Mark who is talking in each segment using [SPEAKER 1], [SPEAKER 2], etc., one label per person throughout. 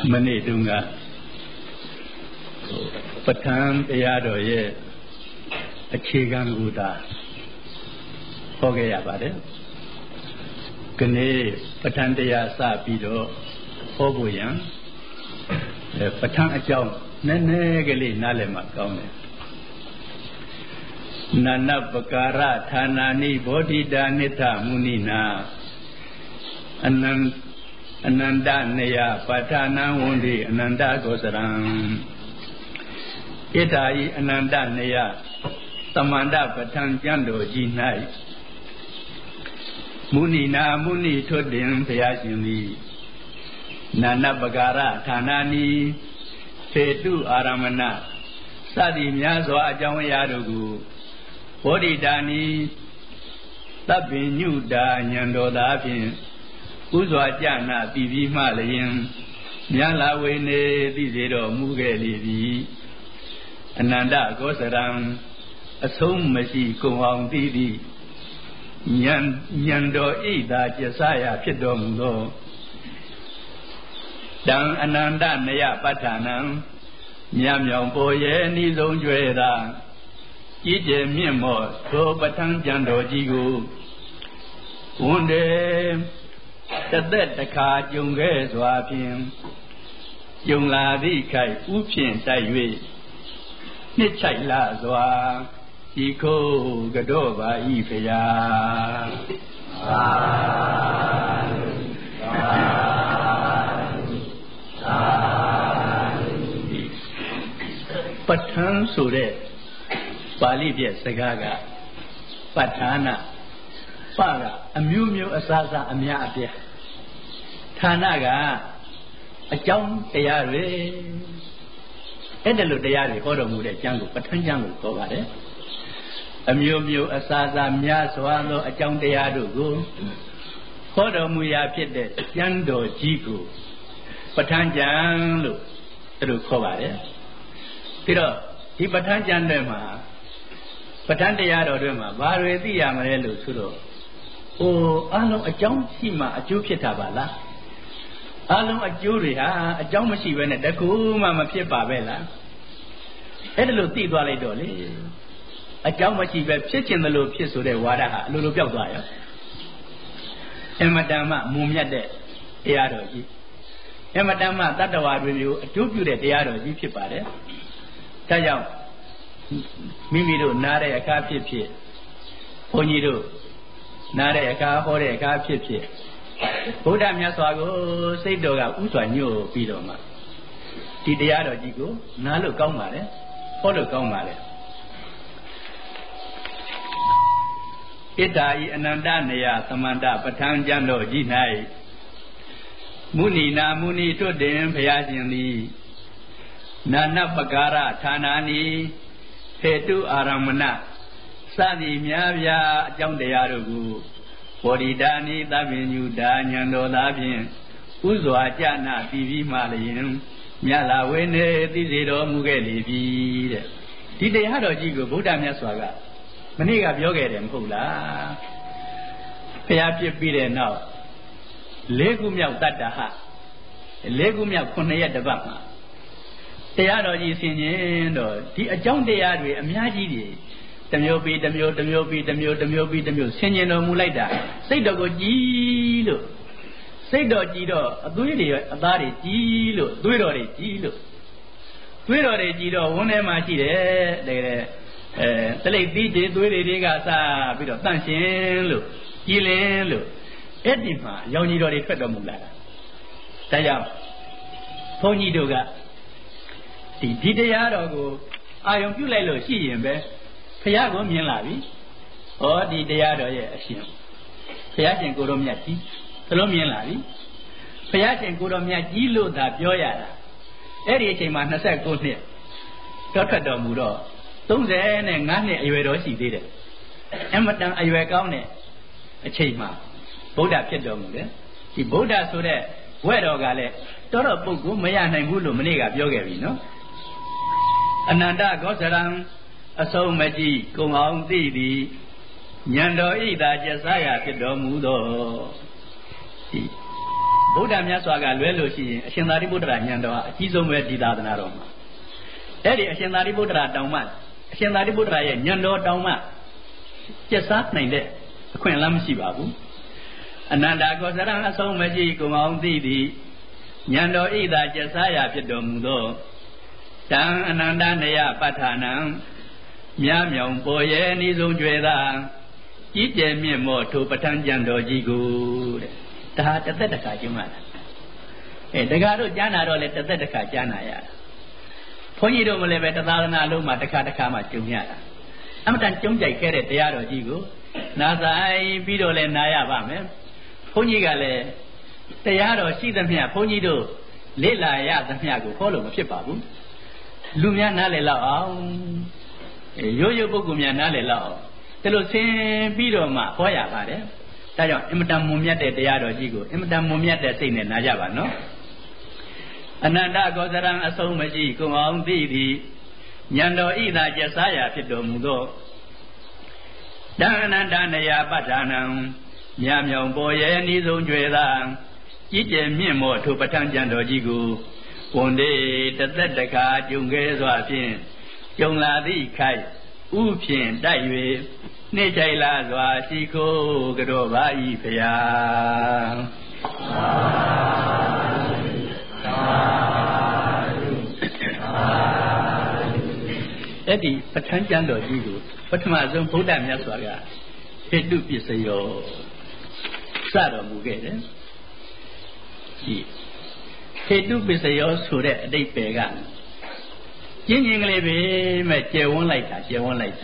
[SPEAKER 1] မနေ့တုန်းကပဋ္ဌာန်းတရားတော်ရဲ့အခြေခံကိုသာဟောခဲ့ရပါတယ်။ဒီနေ့ပဋ္ဌာန်းတရားစပြီးတော့ဟောဖို့ရန်ပဋ္ဌာန်းအကြောင်းနည်းနည်းကလေးနားလည်မှကောင်းတယ်။နာနပကာရဌာနာနိဘောဓိတာနိထမုနိနာအနန္တနေယပဋ္ဌာနံဝန္တိအနန္တကောစရံဣတာဤအနန္တနေယသမန္တပဋ္ဌာန်းကျမ်းတော်ကြီး၌မုနိနာမုနိထွတ်တင်ဘုရားရှင်သည်နာနပကာရဌာနာနိဖေတုအာရမဏစသည်များစွာအကြောင်းအရာတို့ကိုဘောဓိတာနိသဗ္ဗညုတာဉာဏ်တော်သာဖြင့်ဥစွာကြနာပြီးပြီးမှလျင်မြတ်လာဝေနေသိစေတော်မူခဲ့လေသည်အနန္တကောစရံအဆုံးမရှိကုန်အောင်သိသည်ဉာဏ်တော်ဤသာကျဆရာဖြစ်တော်မူသောတံအနန္တနယပဋ္ဌာနံမြတ်မြောင်ပေါ်ရဲ့ဤဆုံးကျွဲသာဤကျယ်မြင့်မော့သောပဋ္ဌာန်းကျမ်းတော်ကြီးကိုဝန်တယ်တသက်တခါကြုံခဲ့စွာဖြင့်ကြုံလာသည့်ခိုက်ဥဖြင့်တိုက်၍နှစ်ချိုက်လာစွာဒီခိုးကတော့ပါဤဖရာသာပဋ္ဌာန်းဆိုတဲ့ပါဠိပြစကားကပဋ္ဌာနာပကအမျိုးမျိုးအစားစားအများအပြားဌာနကအကြောင်းတရားတွေအဲ့ဒါလိုတရားတွေဟောတော်မူတဲ့အကျမ်းကိုပဋ္ဌာန်းကျမ်းကိုခေါ်ပါတယ်အမျိုးမျိုးအစားစားများစွာသောအကြောင်းတရားတို့ကိုဟောတော်မူရာဖြစ်တဲ့ကျမ်းတော်ကြီးကိုပဋ္ဌာန်းကျမ်းလို့သူတို့ခေါ်ပါတယ်ပြီးတော့ဒီပဋ္ဌာန်းကျမ်းတွေမှာပဋ္ဌာန်းတရားတော်တွေမှာဘာတွေသိရမလဲလို့ဆိုတော့အလုံးအကြောင်းရှိမှအကျိုးဖြစ်တာပါလားအလုံးအကျိုးတွေဟာအကြောင်းမရှိဘဲနဲ့တကူမှမဖြစ်ပါပဲလားအဲ့ဒါလို့သိသွားလိုက်တော့လေအကြောင်းမရှိပဲဖြစ်ခြင်းသလိုဖြစ်ဆိုတဲ့ဝါဒဟာအလိုလိုပြောက်သွားရောအမတန်မှမုံမြတ်တဲ့တရားတော်ကြီးအမတန်မှတတ္တဝါတွေမျိုးအကျိုးပြုတဲ့တရားတော်ကြီးဖြစ်ပါတယ်ဒါကြောင့်မိမိတို့နားတဲ့အခါဖြစ်ဖြစ်ဘုန်းကြီးတို့နားတဲ့အခါဟောတဲ့အခါဖြစ်ဖြစ်ဘုရားမြတ်စွာကိုစိတ်တော်ကဥစွာညှို့ပြီးတော့မှဒီတရားတော်ကြီးကိုနားလို့ကောင်းပါလေဟောလို့ကောင်းပါလေဣတာဤအနန္တနေယသမန္တပဋ္ဌာန်းကျမ်းတော်ကြီး၌မုနိနာမုနိထွတ်တင်ဘုရားရှင်သည်နာနပကာရဌာနာနိဖေတုအာရမဏစသည်များပြားအကြောင်းတရားတို့ကိုဘောဓိတာနိသဗ္ဗညုတာဉာဏ်တော်သာဖြင့်ဥစွာကြနာပြီးပြီးမှလျင်မြတ်လာဝေနေသိစေတော်မူခဲ့လေပြီတဲ့ဒီတရားတော်ကြီးကိုဗုဒ္ဓမြတ်စွာကမနေ့ကပြောခဲ့တယ်မဟုတ်လားဘုရားပြစ်ပြီးတဲ့နောက်၄ခုမြောက်တတ္တဟ၄ခုမြောက်9ရက်တပတ်မှာတရားတော်ကြီးဆင်ញင်တော့ဒီအကြောင်းတရားတွေအများကြီးတွေတစ်မျိုးပြီးတစ်မျိုးတစ်မျိုးပြီးတစ်မျိုးတစ်မျိုးပြီးတစ်မျိုးဆင်ញင်တော်မူလိုက်တာစိတ်တော်ကိုကြည်လို့စိတ်တော်ကြည်တော့အသွေးတွေအသားတွေကြည်လို့သွေးတော်တွေကြည်လို့သွေးတော်တွေကြည်တော့ဝန်းထဲမှာရှိတယ်တကယ်တလိပ်သီးတွေသွေးတွေကစပြီးတော့တန့်ရှင်းလို့ကြည်လင်းလို့အဲ့ဒီမှာရောင်ကြီးတော်တွေထွက်တော်မူလာတာဒါကြောင့်ဘုန်းကြီးတို့ကဒီတရားတော်ကိုအာယုံပြုလိုက်လို့ရှိရင်ပဲဘုရားကိုမြင်လာပြီဟောဒီတရားတော်ရဲ့အရှင်ဘုရားရှင်ကိုတော်မြတ်ကြီးသလုံးမြင်လာပြီဘုရားရှင်ကိုတော်မြတ်ကြီးလို့သာပြောရတာအဲ့ဒီအချိန်မှာ29နှစ်တော်ထွက်တော်မူတော့35နှစ်အရွယ်တော်ရှိသေးတယ်အမတန်အရွယ်ကောင်းတဲ့အချိန်မှာဗုဒ္ဓဖြစ်တော်မူတယ်ဒီဗုဒ္ဓဆိုတဲ့ဝဲတော်ကလည်းတော်ပုဂ္ဂိုလ်မရနိုင်ဘူးလို့မနေ့ကပြောခဲ့ပြီနော်အနန္တကောစရံအဆုံးမကြည့်ကုံအောင်သိသည်ဉာဏ်တော်ဤသာကျဆရာဖြစ်တော်မူသောဒီဗုဒ္ဓမြတ်စွာကလွဲလို့ရှိရင်အရှင်သာရိပုတ္တရာဉာဏ်တော်ဟာအကြီးဆုံးပဲဒီသာသနာတော်မှာအဲ့ဒီအရှင်သာရိပုတ္တရာတောင်မှအရှင်သာရိပုတ္တရာရဲ့ဉာဏ်တော်တောင်မှကျက်စားနိုင်တဲ့အခွင့်အလမ်းမရှိပါဘူးအနန္တကောသရံအဆုံးမရှိကိုအောင်သိသည်ဉာဏ်တော်ဤသာကျက်စားရာဖြစ်တော်မူသောတံအနန္တနယပဋ္ဌာနံမြားမြောင်ပေါ်ရဲ့အနည်းဆုံးကျွဲသာကြီးကျယ်မြင့်မောထိုပဋ္ဌာန်းကျမ်းတော်ကြီးကိုတဲ့ဒါတစ်သက်တစ်ခါကျုံရတာတခါတို့ကြားနာတော့လေတစ်သက်တစ်ခါကြားနာရတာဘုန်းကြီးတို့မလည်းပဲတသာသနာလုံးမှာတစ်ခါတစ်ခါမှကျုံရတာအမှန်တန်ကျုံကြိုက်ခဲ့တဲ့တရားတော်ကြီးကိုနာဆိုင်ပြီးတော့လည်းနာရပါမယ်ဘုန်းကြီးကလည်းတရားတော်ရှိသမျှဘုန်းကြီးတို့လေ့လာရသမျှကိုဟောလို့မဖြစ်ပါဘူးလူများနားလည်လောက်အောင်ရိုးရိုးပုဂ္ဂိုလ်များနားလည်လောက်အောင်ဒါလို့ဆင်းပြီးတော့မှဟောရပါတယ်ဒါကြောင့်အင်မတန်မွန်မြတ်တဲ့တရားတော်ကြီးကိုအင်မတန်မွန်မြတ်တဲ့စိတ်နဲ့နားကြပါနော်အနန္တကောသရံအဆုံးမရှိကိုအောင်သိသည်ဉာဏ်တော်ဤသာကျက်စားရာဖြစ်တော်မူသောတံအနန္တနယပဋ္ဌာနံမြားမြောင်ပေါ်ရဲ့အနည်းဆုံးကျွဲသာကြီးကျယ်မြင့်မောထိုပဋ္ဌာန်းကျမ်းတော်ကြီးကိုဝန်တေတစ်သက်တခါကျုံခဲ့စွာဖြင့်ကျုံလာသည့်ခိုက်ဥဖြင့်တိုက်၍နှိမ့်ချိုင်လာစွာရှိခိုးကြောပါ၏ဖျားအဲ့ဒီပဋ္ဌာန်းကျမ်းတော်ကြီးကိုပထမဆုံးဗုဒ္ဓမြတ်စွာကဟေတုပစ္စယောစတော်မူခဲ့တယ်ဒီဟေတုပစ္စယောဆိုတဲ့အတိတ်ပဲကကျင်းချင်းကလေးပဲမဲ့ကျယ်ဝန်းလိုက်တာဒီ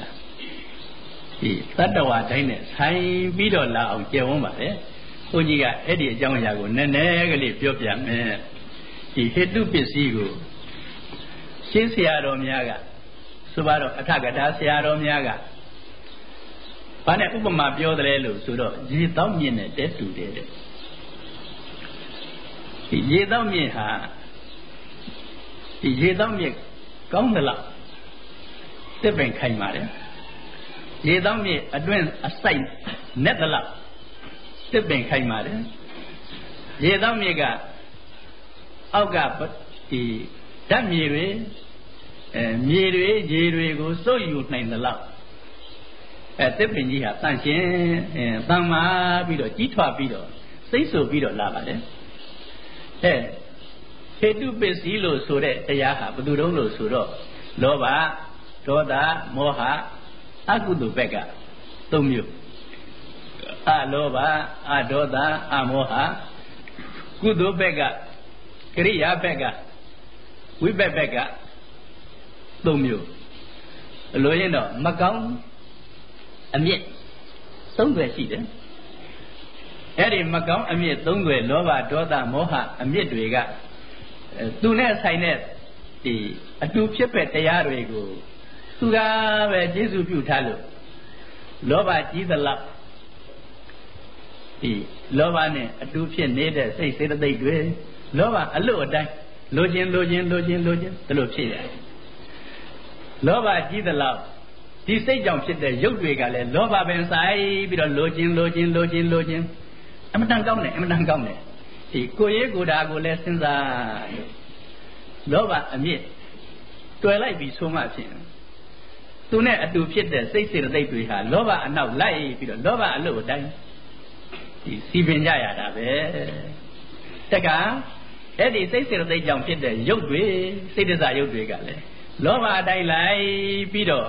[SPEAKER 1] တတ္တဝါတိုင်းနဲ့ဆိုင်ပြီးတော့လာအောင်ကျယ်ဝန်းပါလေဘုန်းကြီးကအဲ့ဒီအကြောင်းအရာကိုနည်းနည်းကလေးပြောပြမယ်ဒီဟေတုပစ္စည်းကိုရှင်းဆရာတော်များကဆိုပါတော့အထကထာဆရာတော်များကဘာနဲ့ဥပမာပြောတယ်လို့ဆိုတော့ရေတောက်မြင့်နဲ့တဲတူတယ်တဲ့ဒီရေတောက်မြင့်ဟာဒီရေတောက်မြင့်ကောင်းသလားတစ်ပင်ခိုင်ပါတယ်ရေတောက်မြင့်အတွင်းအစိုက်နဲ့သလားတစ်ပင်ခိုင်ပါတယ်ရေတောက်မြင့်ကအောက်ကဒီဓာတ်မြေတွေမြေတွေရေတွေကိုစုပ်ယူနိုင်သလားတစ်ပင်ကြီးဟာတန့်ရှင်းတန်မာပြီးတော့ကြီးထွားပြီးတော့စိတ်ဆိုပြီးတော့လာပါတယ်ဟေတုပစ္စည်းလို့ဆိုတဲ့တရားဟာဘယ်သူတုံးလို့ဆိုတော့လောဘဒေါသမောဟအကုသိုလ်ဘက်က၃မျိုးအလောဘအဒေါသအမောဟကုသိုလ်ဘက်ကကရိယာဘက်ကဝိဘက်ဘက်က၃မျိုးလို့ရင်တော့မကောင်းအမြင့်၃ွယ်ရှိတယ်အဲ့ဒီမကောင်းအမြင့်၃ွယ်လောဘဒေါသမောဟအမြင့်တွေကသူနဲ့ဆိုင်တဲ့ဒီအတူဖြစ်တဲ့တရားတွေကိုသူကပဲကျေစုပြုထားလို့လောဘကြီးသလောက်ဒီလောဘနဲ့အတူဖြစ်နေတဲ့စိတ်စေတသိက်တွေလောဘအလွတ်အတိုင်းလိုခြင်းဒီလိုဖြစ်ရတယ်လောဘကြီးသလောက်ဒီစိတ်ကြောင့်ဖြစ်တဲ့ရုပ်တွေကလည်းလောဘပင်ဆိုင်ပြီးတော့လိုခြင်းအမတန်ကောင်းတယ်ဒီကိုယ်ရေးကိုယ်တာကိုလည်းစဉ်းစားလောဘအမြင့်တွယ်လိုက်ပြီးဆိုမှဖြစ်သူနဲ့အတူဖြစ်တဲ့စိတ်စေတသိက်တွေဟာလောဘအနောက်လိုက်ပြီးတော့လောဘအလို့အတိုင်းဒီစီပင်ကြရတာပဲတက္ကအဲ့ဒီစိတ်စေတသိက်ကြောင့်ဖြစ်တဲ့ရုပ်တွေစိတ်တစားရုပ်တွေကလည်းလောဘအတိုင်းလိုက်ပြီးတော့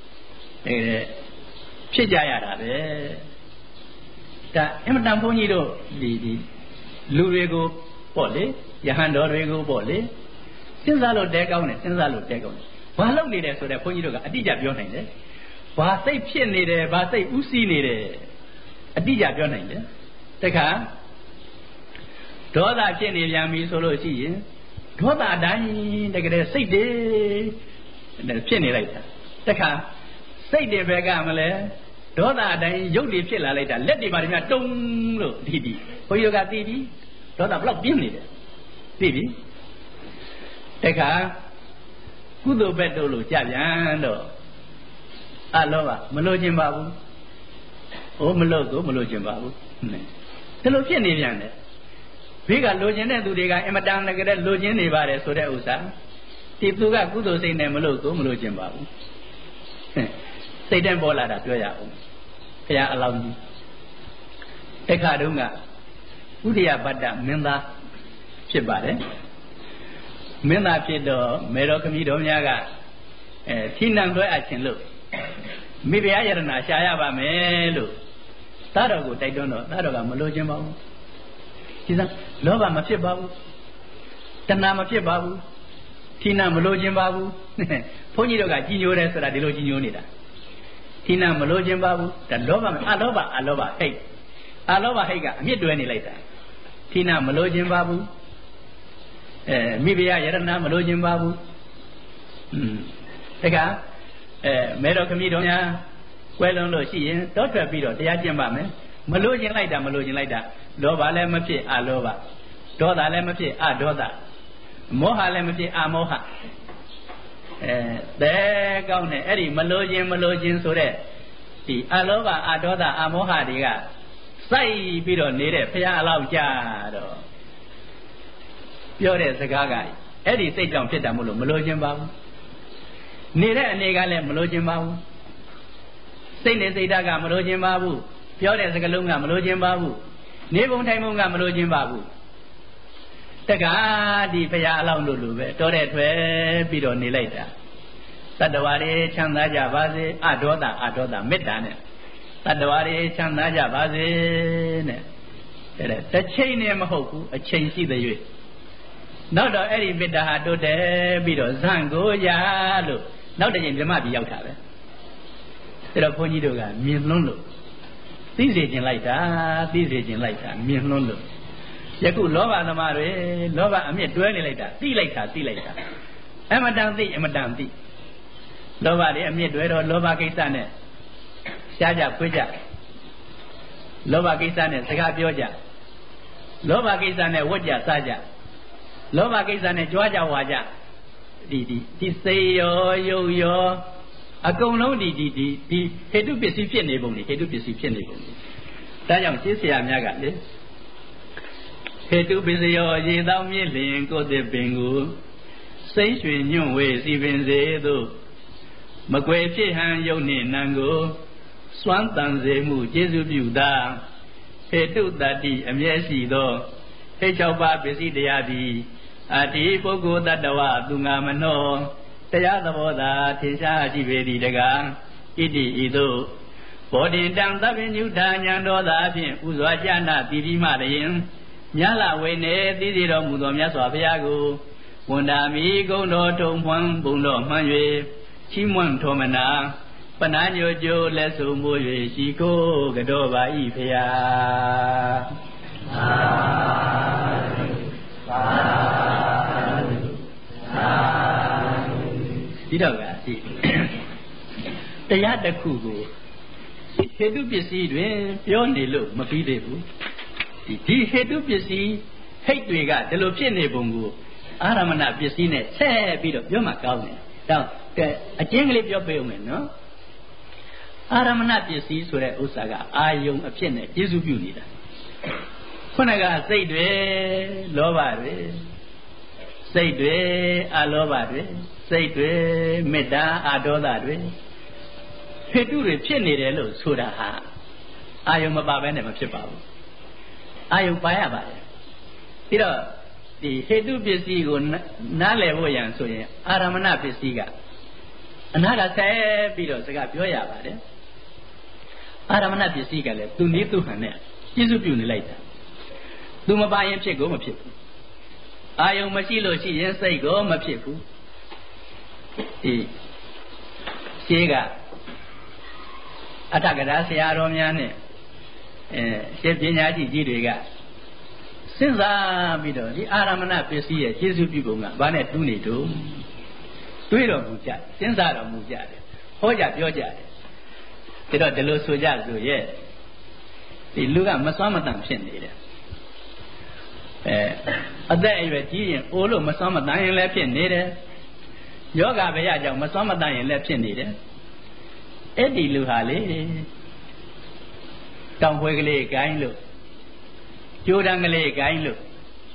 [SPEAKER 1] ဖြစ်ကြရတာပဲဒါအမှန်တန်ဘုန်းကြီးတို့ဒီလူတွေကိုပေါ့လေယဟန်တော်တွေကိုပေါ့လေစဉ်းစားလို့တဲကောင်းတယ်ဘာလုပ်နေတယ်ဆိုတော့ဘုန်းကြီးတို့ကအတိအကျပြောနိုင်တယ်ဘာစိတ်ဖြစ်နေတယ်ဘာစိတ်ဥစည်းနေတယ်အတိအကျပြောနိုင်တယ်တခါဒေါသဖြစ်နေပြန်ပြီဆိုလို့ရှိရင်ဒေါသအတိုင်းတကယ်စိတ်တွေဖြစ်နေလိုက်တာတခါစိတ်တွေပဲကမလဲဒေါသအတိုင်းရုပ်တွေဖြစ်လာလိုက်တာလက်တွေပါများတုံးလို့ဒီဘုန်းကြီးကသိပြီဒေါသဘလောက်ပြင်းနေတယ်သိပြီတခါကုသိုလ်ဘက်တို့လို့ကြပြန်တော့အလောဘမလို့ခြင်းပါဘူးမလို့ခြင်းပါဘူးဒါလိုဖြစ်နေပြန်တယ်ဘဘေးကလိုချင်တဲ့သူတွေကအင်မတန်လည်းလိုချင်နေပါတယ်ဆိုတဲ့ဥစ္စာဒီသူကကုသိုလ်စိတ်နဲ့မလို့ကိုမလို့ချင်ပါဘူးစိတ်တန်းပေါ်လာတာပြောရအောင်ဘုရားအလောင်းကြီးတခါတုန်းကဥဒိယပတ္တမင်းသားဖြစ်ပါတယ်မင်းသားဖြစ်တော့မေတော်ခမည်းတော်များကထိနှံတွဲအပ်ခြင်းလို့မိဖုရားယရဏရှာရပါမယ်လို့သားတော်ကိုတိုက်တွန်းတော့သားတော်ကမလိုချင်ပါဘူးဒီစားလောဘမဖြစ်ပါဘူးတဏှာမဖြစ်ပါဘူးထိနှံမလိုချင်ပါဘူးဘုန်းကြီးတို့ကကြီးညိုတယ်ဆိုတာဒီလိုကြီးညိုနေတာထိနှံမလိုချင်ပါဘူးဒါလောဘအလောဘဟိတ်အလောဘဟိတ်ကအမြင့်တွဲနေလိုက်တာထိနှံမလိုချင်ပါဘူးမိဖုရားယရဏမလိုချင်ပါဘူးတခါမဲတော်ခမည်းတော်များကွဲလွန်လို့ရှိရင်တောထွက်ပြီးတော့တရားကျင့်ပါမယ်မလိုချင်လိုက်တာလောဘလည်းမဖြစ်အလောဘဒေါသလည်းမဖြစ်အဒေါသမောဟလည်းမဖြစ်အမောဟတဲကောင်းတဲ့အဲ့ဒီမလိုချင်ဆိုတဲ့ဒီအလောဘအဒေါသအမောဟတွေကစိုက်ပြီးတော့နေတဲ့ဘုရားအလောင်းကြတော့ပြောတဲ့စကားကအဲ့ဒီစိတ်ကြောင့်ဖြစ်တာမို့လို့မလိုချင်ပါဘူးနေတဲ့အနေကလည်းမလိုချင်ပါဘူးစိတ်နဲ့စိတ်ဓာတ်ကမလိုချင်ပါဘူးပြောတဲ့စကားလုံးကမလိုချင်ပါဘူးနေပုံထိုင်ပုံကမလိုချင်ပါဘူးတက္ကဒီဘုရားအလောင်းတို့လိုပဲတော်တဲ့ထွယ်ပြီးတော့နေလိုက်တာတတ္တဝါတွေချမ်းသာကြပါစေအဒေါသမေတ္တာနဲ့တတ္တဝါတွေချမ်းသာကြပါစေနဲ့တဲ့တစ်ချိန်နဲ့မဟုတ်ဘူးအချိန်ရှိတဲ့၍နောက်တော့အဲ့ဒီမေတ္တာဟာတိုးတက်ပြီးတော့ဇံကိုရလို့နောက်တစ်ချိန်ဓမ္မပြည်ရောက်တာပဲအဲ့တော့ဘုန်းကြီးတို့ကမြင်လွန်းလို့သိစေခြင်းလိုက်တာမြင်လွန်းလို့ယခုလောဘသမားတွေလောဘအမြင့်တွဲနေလိုက်တာသိလိုက်တာအမတန်သိလောဘတွေအမြင့်တွဲတော့လောဘကိစ္စနဲ့ရှားကြဖွေးကြလောဘကိစ္စနဲ့စကားပြောကြလောဘကိစ္စနဲ့ဝတ်ကြစားကြလောဘကိစ္စနဲ့ကြွားကြဝါကြဒီစေရောယုတ်ရောအကုန်လုံးဒီဟေတုပစ္စည်းဖြစ်နေပုံတွေဒါကြောင့်ရှင်းဆရာများကလေဟေတုပစ္စယောရေသောမြင့်လျင်ကိုယ်သစ်ပင်ကိုစိမ့်ရွှင်ညွန့်ဝေစီပင်စေသို့မကွယ်ဖြစ်ဟန်ယုတ်နှင့်နံကိုစွမ်းတန်စေမှုကျေစုပြုသာဟေတုတတ္တိအမြဲရှိသောဟိတ်၆ပါးပစ္စည်းတရားသည်အတိပုဂ္ဂိုလ်တ attva သူငါမနောတရားသဘောသာထင်ရှားကြည့်ပေသည်တကားဣတိဤသို့ဘောဓိတံသဗ္ဗညုထာညာတော်သာဖြင့်ဥစွာကြာနာတိတိမလျင်မြတ်လာဝိနေသိစေတော်မူသောမြတ်စွာဘုရားကိုဝန်တာမိဂုံတော်ထုံဖွမ်းဘုံတော်မှန်၍ချီးမွမ်းထောမနာပဏာညိုကျိုးလက်ဆုံမိုး၍ရှိခိုးကြောပါ၏ဖျားဒီတော့ကတရားတစ်ခုကိုဟေတုပစ္စည်းတွင်ပြောနေလို့မပြီးသေးဘူးဒီဟေတုပစ္စည်းဟိတ်တွေကဒီလိုဖြစ်နေပုံကိုအာရမဏပစ္စည်းနဲ့ဆက်ပြီးတော့ပြောမှကောင်းတယ်တော့ကဲအကျဉ်းကလေးပြောပေးအောင်မယ်နော်အာရမဏပစ္စည်းဆိုတဲ့ဥစ္စာကအာယုံအဖြစ်နဲ့ကျေစုပြုနေတာခုနကစိတ်တွေလောဘတွေစိတ်တွေအလောဘတွေစိတ်တွေမေတ္တာအဒေါသတွေဟေတုတွေဖြစ်နေတယ်လို့ဆိုတာဟာအာယုံမပါဘဲနဲ့မဖြစ်ပါဘူးအာယုံပါရပါတယ်ပြီးတော့ဒီဟေတုပစ္စည်းကိုနားလည်ဖို့ရန်ဆိုရင်အာရမဏပစ္စည်းကအနာကဆက်ပြီးတော့စကားပြောရပါတယ်အာရမဏပစ္စည်းကလည်းသူနည်းသူဟန်နဲ့ကျေစုပြုနေလိုက်တာသူမပါရင်ဖြစ်ကိုမဖြစ်ဘူးအာယုံမရှိလို့ရှိရင်စိတ်ကိုမဖြစ်ဘူးဒီရှင်းကအထကရာဆရာတော်များနဲ့ရှင်းပညာကြီးတွေကစဉ်းစားပြီးတော့ဒီအာရမဏပစ္စည်းရဲ့ကျေစုပြုပုံကဘာနဲ့တူးနေတော့တွေးတော်မူကြစဉ်းစားတော်မူကြတယ်ဟောကြပြောကြတယ်ဒါတော့ဒီလိုဆိုကြဆိုရဲ့ဒီလူကမစွမ်းမတန်ဖြစ်နေတယ်အသက်အရွယ်ကြီးရင်အိုးလို့မစွမ်းမတန်ရင်လည်းဖြစ်နေတယ်ယောဂဗျာကြောင့်မစွမ်းမတန်ရင်လည်းဖြစ်နေတယ်အဲ့ဒီလူဟာလေတောင်ပွဲကလေးကိုင်းလို့ကြိုးတန်းကလေးကိုင်းလို့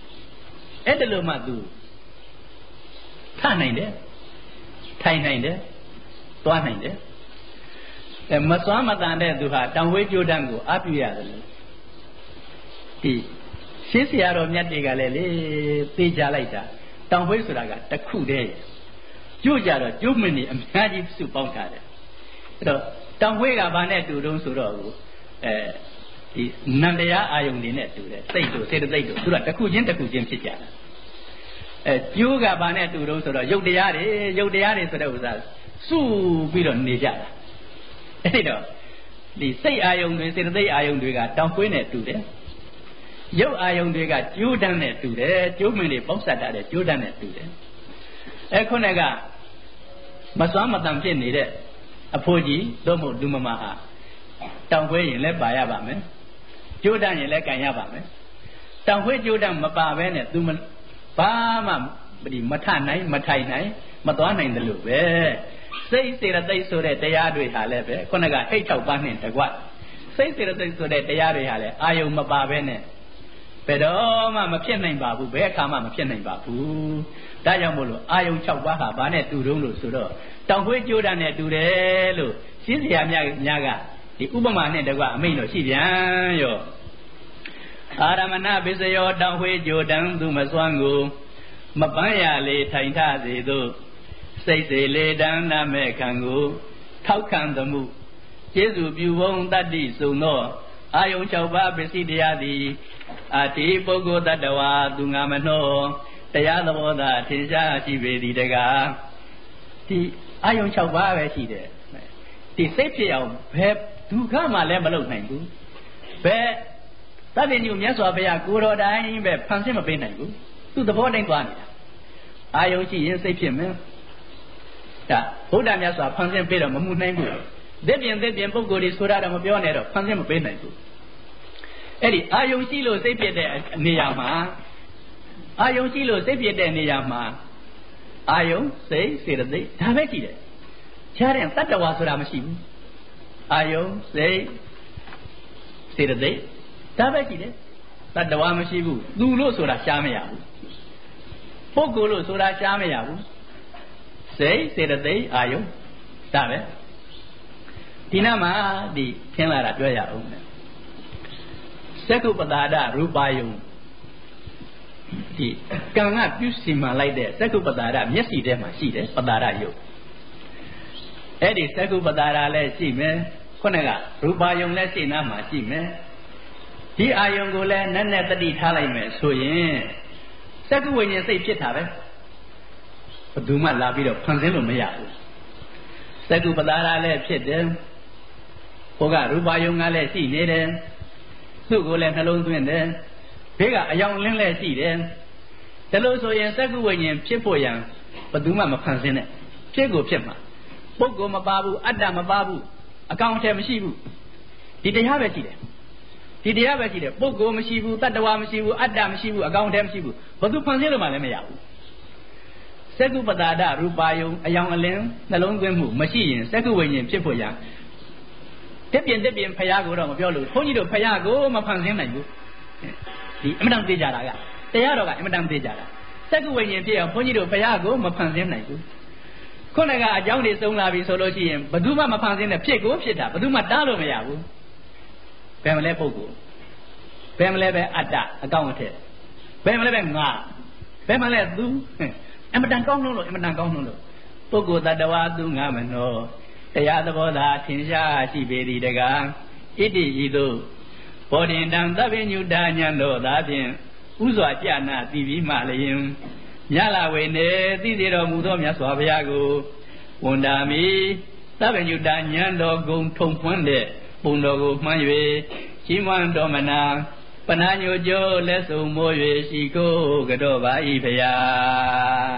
[SPEAKER 1] အဲ့ဒါလို့မှသူထနိုင်တယ်ထိုင်နိုင်တယ်သွားနိုင်တယ်မစွမ်းမတန်တဲ့သူဟာတောင်ဝေးကြိုးတန်းကိုအပြည့်ရတယ်လို့ဒီရှင်းဆရာတော်မြတ်တွေကလည်းလေသိကြလိုက်တာတောင်ဝေးဆိုတာကတစ်ခုတည်းကျိုးကြတော့ကျိုးမင်းနေအများကြီးစုပေါင်းထားတယ်အဲ့တော့တောင်ဝေးကဘာနဲ့တူတုံးဆိုတော့ဒီနန္တရားအာယုန်တွေနဲ့တူတယ်စိတ်တို့စေတသိက်တို့သူကတစ်ခုချင်းတစ်ခုချင်းဖြစ်ကြတာကျိုးကဘာနဲ့တူတုံးဆိုတော့ရုပ်တရားတွေဆိုတဲ့ဥစ္စာစုပြီးတော့နေကြတာအဲ့တော့ဒီစိတ်အာယုန်တွေစေတသိက်အာယုန်တွေကတောင်ဝေးနဲ့တူတယ်ရုပ်အာယုန်တွေကကျိုးတန်းနဲ့တူတယ်ကျိုးမင်းတွေပေါက်ဆက်တာတဲ့ကျိုးတန်းနဲ့တူတယ်ခုနကမစွမ်းမတန်ဖြစ်နေတဲ့အဖိုးကြီးတို့မို့လူမမဟာတောင်ခွေးရင်လည်းပါရပါမယ်ကျိုးတန်းရင်လည်းကန်ရပါမယ်တောင်ခွေးကျိုးတန်းမပါဘဲနဲ့သူဘာမှမထနိုင်မထိုင်နိုင်မသွားနိုင်တယ်လို့ပဲစိတ်စေတသိက်ဆိုတဲ့တရားတွေဟာလည်းပဲခုနကဟိတ်6ပါးနဲ့တကွစိတ်စေတသိက်ဆိုတဲ့တရားတွေဟာလည်းအာယုံမပါဘဲနဲ့ဘယ်တော့မှမဖြစ်နိုင်ပါဘူးဘယ်အခါမှမဖြစ်နိုင်ပါဘူးဒါကြောင့်မို့လို့အာယုံ6ပါးဟာဘာနဲ့တူတုံးလို့ဆိုတော့တောင်ခွေးကြိုးတန်းနဲ့တူတယ်လို့ရှင်းစရာများကဒီဥပမာနဲ့တကွအမိန့်တော့ရှိပြန်ရောအာရမဏပစ္စယောတောင်ခွေးကြိုးတန်းသူမစွမ်းကိုမပန်းရလေထိုင်ထစေသို့စိတ်စေလေတန်းနာမဲ့ခံကိုထောက်ခံသမှုကျေစုပြုဘုံတတ္တိစုံသောအာယုံ6ပါးပစ္စည်းတရားသည်ဒီပုဂ္ဂိုလ်တ attva သူငါမနှောတရားသဘောသာထင်ရှားရှိပေသည်တကားဒီအာယုံ6ပါးပဲရှိတယ်ဒီစိတ်ဖြစ်အောင်ဘယ်ဒုက္ခမှလည်းမလုပ်နိုင်ဘူးဘယ်သဗ္ဗညုမြတ်စွာဘုရားကိုတော်တိုင်းပဲဖန်ဆင်းမပေးနိုင်ဘူးသူ့သဘောတိုင်းသွားနေတာအာယုံရှိရင်စိတ်ဖြစ်မယ်ဒါဘုရားမြတ်စွာဖန်ဆင်းပေးတော့မမှုနိုင်ဘူးသစ်ပြင်ပုဂ္ဂိုလ်တွေဆိုတာတော့မပြောနဲ့တော့ဖန်ဆင်းမပေးနိုင်ဘူးအဲ့ဒီအာယုံရှိလို့စိတ်ဖြစ်တဲ့နေရာမှာအာယုံရှိလို့စိတ်ဖြစ်တဲ့နေရာမှာအာယုံစိတ်စေတသိက်ဒါပဲကြည့်တယ်ခြားတဲ့တတ္တဝါဆိုတာမရှိဘူးအာယုံစိတ်စေတသိက်ဒါပဲကြည့်တယ်တတ္တဝါမရှိဘူးသူလို့ဆိုတာရှားမရဘူးပုဂ္ဂိုလ်လို့ဆိုတာရှားမရဘူးစိတ်စေတသိက်အာယုံဒါပဲဒီနာမှာဒီခင်းလာတာပြောရအောင်မယ်သက္ကုပ္ပတာဒရူပါယုံဒီကံကပြုစီမှလိုက်တဲ့သက္ကုပ္ပတာဒမျက်စိထဲမှာရှိတယ်ပတာဒယုတ်အဲ့ဒီသက္ကုပ္ပတာဒလည်းရှိမယ်ခုနကရူပါယုံလည်းရှိနာမှာရှိမယ်ဒီအာယုံကိုလည်းနက်နက်တတိထားလိုက်မယ်ဆိုရင်သက္ကုဝိညာဉ်စိတ်ဖြစ်တာပဲဘယ်သူမှလာပြီးတော့ဖန်ဆင်းလို့မရဘူးသက္ကုပ္ပတာဒလည်းဖြစ်တယ်ဟိုကရူပါယုံကလည်းရှိနေတယ်သူ့ကိုလည်းနှလုံးသွင်းတယ်ဘေးကအယောင်လင်းလည်းရှိတယ်ဒါလို့ဆိုရင်သက္ကုဝိညာဉ်ဖြစ်ဖို့ရန်ဘယ်သူမှမဖန်ဆင်းနဲ့ဖြစ်ကိုဖြစ်မှာပုဂ္ဂိုလ်မပါဘူးအတ္တမပါဘူးအကောင်အထည်မရှိဘူးဒီတရားပဲရှိတယ်ဒီတရားပဲရှိတယ်ပုဂ္ဂိုလ်မရှိဘူးတတ္တဝါမရှိဘူးအတ္တမရှိဘူးအကောင်အထည်မရှိဘူးဘယ်သူဖန်ဆင်းလို့မှလည်းမရဘူးသက္ကုပ္ပတာဒရူပါယုံအယောင်အလင်းနှလုံးသွင်းမှုမရှိရင်သက္ကုဝိညာဉ်ဖြစ်ဖို့ရန်တက်ပြင်ဖရာကိုတော့မပြောလို့ခွန်ကြီးတို့ဖရာကိုမဖန်ဆင်းနိုင်ဘူးဒီအမတန်သေးကြတာကတရားတော်ကအမတန်သေးကြတာသက္ကုဝိညာဉ်ဖြစ်အောင်ခွန်ကြီးတို့ဖရာကိုမဖန်ဆင်းနိုင်ဘူးခုနကအကြောင်းတွေစုံလာပြီဆိုလို့ရှိရင်ဘယ်သူမှမဖန်ဆင်းတဲ့ဖြစ်ကိုဖြစ်တာဘယ်သူမှတားလို့မရဘူးဘယ်မလဲပုဂ္ဂိုလ်ဘယ်မလဲပဲအတ္တအကောင်အထည်ဘယ်မလဲပဲငါဘယ်မလဲသူအမတန်ကောင်းလို့အမတန်ကောင်းလို့ပုဂ္ဂိုလ်တ attva သူငါမနှောတရားသဘောသာထင်ရှားရှိပေသည်တကားဣတိဤသို့ဘောဓင်တံသဗ္ဗညုတာဉာဏ်တော်သာဖြင့်ဥစွာကြနာသိပြီးမှလျင်မြတ်လာဝေနေသိစေတော်မူသောမြတ်စွာဘုရားကိုဝန်တာမိသဗ္ဗညုတာဉာဏ်တော်ဂုံထုံဖွန်းတဲ့ပုံတော်ကိုမှန်း၍ရှိမွန်တော်မနာပဏာညိုကျော်လက်စုံမိုး၍ရှိကိုကတော့ပါ၏ဘုရား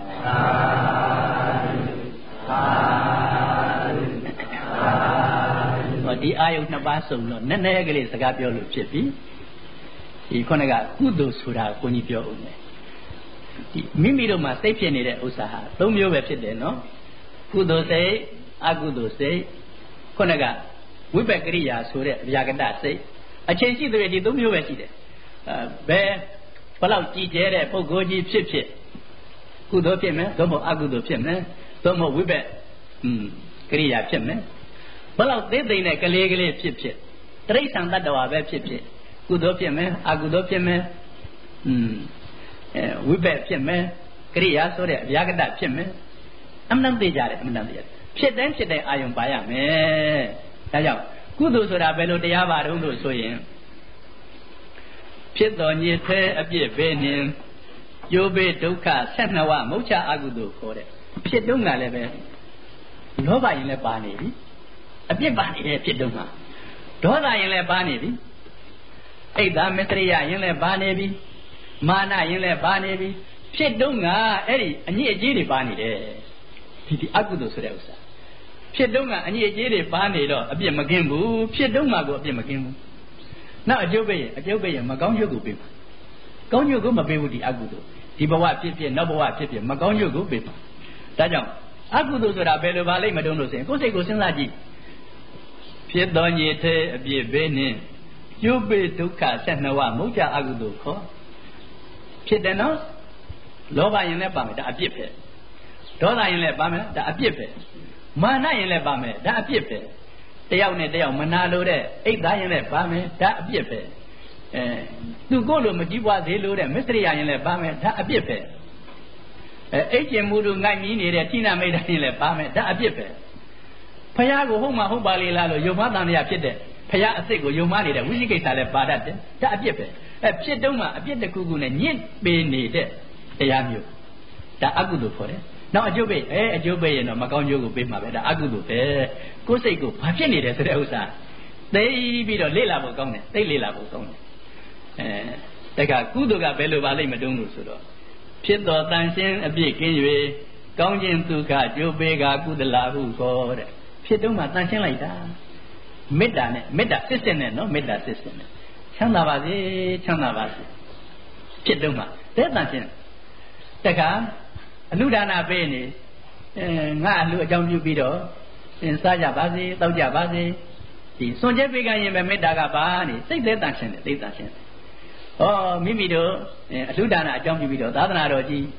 [SPEAKER 1] ဒီအာယုနှစ်ပါးစုံတော့နည်းနည်းကလေးစကားပြောလို့ဖြစ်ပြီဒီခုနကကုသိုလ်ဆိုတာကိုကြီးပြောဦးမယ်ဒီမိမိတို့မှာစိတ်ဖြစ်နေတဲ့ဥစ္စာဟာ၃မျိုးပဲဖြစ်တယ်နော်ကုသိုလ်စိတ်အကုသိုလ်စိတ်ခုနကဝိပက္ခရိယာဆိုတဲ့ဗျာကတစိတ်အချိန်ရှိတဲ့ဒီ၃မျိုးပဲရှိတယ်ဘယ်ဘလောက်ကြည်ကျဲတဲ့ပုဂ္ဂိုလ်ကြီးဖြစ်ဖြစ်ကုသိုလ်ဖြစ်မယ်သို့မဟုတ်အကုသိုလ်ဖြစ်မယ်သို့မဟုတ်ဝိဘက်ကရိယာဖြစ်မယ်ဘလောက်သေးသိမ့်တဲ့ကလေးကလေးဖြစ်ဖြစ်တိရစ္ဆာန်တ attva ပဲဖြစ်ဖြစ်ကုသိုလ်ဖြစ်မယ်အကုသိုလ်ဖြစ်မယ်ဝိဘက်ဖြစ်မယ်ကရိယာဆိုတဲ့အဗျာကတဖြစ်မယ်အမှန်သိကြတယ်အမှန်သိကြတယ်ဖြစ်တဲ့အာယုံပါရမယ်ဒါကြောင့်ကုသိုလ်ဆိုတာဘယ်လိုတရားပါတုံးလို့ဆိုရင်ဖြစ်တော်ညစ်သေးအပြစ်ပဲနှင်ကျိုးပေးဒုက္ခ12ဝမုတ်ချအကုသိုလ်ခေါ်တဲ့ဖြစ်တုံးကလည်းပဲလောဘရင်လည်းပါနေပြီအပြစ်ပါနေတယ်ဖြစ်တုံးကဒေါသရင်လည်းပါနေပြီအိတ်သာမစ္စရိယရင်လည်းပါနေပြီမာနရင်လည်းပါနေပြီဖြစ်တုံးကအဲ့ဒီအညစ်အကြေးတွေပါနေတယ်ဒီအကုသိုလ်ဆိုတဲ့ဥစ္စာဖြစ်တုံးကအညစ်အကြေးတွေပါနေတော့အပြစ်မကင်းဘူးဖြစ်တုံးမှာကိုအပြစ်မကင်းဘူးနောက်အကျုပ်ပဲရင်မကောင်းကျိုးကိုပေးပါကောင်းကျိုးကိုမပေးဘူးဒီအကုသိုလ်ဒီဘဝဖြစ်ဖြစ်နောက်ဘဝဖြစ်ဖြစ်မကောင်းကျိုးကိုပေးပါဒါကြောင့်အကုသိုလ်ဆိုတာဘယ်လိုပါလိမ့်မတုံးလို့ဆိုရင်ကိုယ်စိတ်ကိုစဉ်းစားကြည့်ဖြစ်တော်ညစ်သေးအပြစ်ပဲနှင့်ကျိုးပေးဒုက္ခ12ဝမုတ်ချအကုသိုလ်ခေါ်ဖြစ်တယ်နော်လောဘရင်လည်းပါမယ်ဒါအပြစ်ပဲဒေါသရင်လည်းပါမယ်ဒါအပြစ်ပဲမာနရင်လည်းပါမယ်ဒါအပြစ်ပဲတယောက်နဲ့တယောက်မနာလို့တဲ့အိတ်သားရင်လည်းပါမယ်ဒါအပြစ်ပဲသူကိုယ်လိုမကြည့်ပွားသေးလို့တဲ့မစ္စရိယရင်လည်းပါမယ်ဒါအပြစ်ပဲအိတ်ကျင်မှုတို့ငိုက်မြည်နေတဲ့ဌိနမိတ်ရင်လည်းပါမယ်ဒါအပြစ်ပဲဖယားကိုဟုတ်မှဟုတ်ပါလေလားလို့ယုံမှတန်တရားဖြစ်တဲ့ဖယားအစ်စ်ကိုယုံမှနေတဲ့ဝိသိကိစ္စလည်းပါတတ်တယ်ဒါအပြစ်ပဲဖြစ်တုံးမှအပြစ်တစ်ခုခုနဲ့ညစ်ပေးနေတဲ့တရားမျိုးဒါအကုသိုလ်ခေါ်တယ်နောက်အကျိုးပေးအကျိုးပေးရင်တော့မကောင်းကျိုးကိုပေးမှာပဲဒါအကုသိုလ်ပဲကိုယ်စိတ်ကိုဘာဖြစ်နေတယ်ဆိုတဲ့ဥစ္စာသိပြီးတော့လေ့လာဖို့ကောင်းတယ်သိလေ့လာဖို့ကောင်းတယ်တခါကုသိုလ်ကဘယ်လိုပါလိမ့်မတုံးလို့ဆိုတော့ဖြစ်တော်တန်ရှင်းအပြည့်ကင်း၍ကောင်းခြင်းဒုက္ခကျိုးပေးကကုသလာဟုခေါ်တဲ့ဖြစ်တုံးမှတန်ရှင်းလိုက်တာမေတ္တာနဲ့မေတ္တာစစ်စစ်နဲ့နော်မေတ္တာစစ်စစ်နဲ့ချမ်းသာပါစေဖြစ်တုံးမှတဲ့တန်ရှင်းတခါအနုဒါနပေးနေငါအလူအကြောင်းပြုပြီးတော့စားကြပါစေတောက်ကြပါစေဒီစွန့်ကြဲပေးကရင်ပဲမေတ္တာကပါနေစိတ်သက်တန်ရှင်းတယ်သိတန်ရှင်းတယ်ဟောမိမိတို့အလူဒါနအကြောင်းပြုပြီးတော့သာသနာတော်ကြီး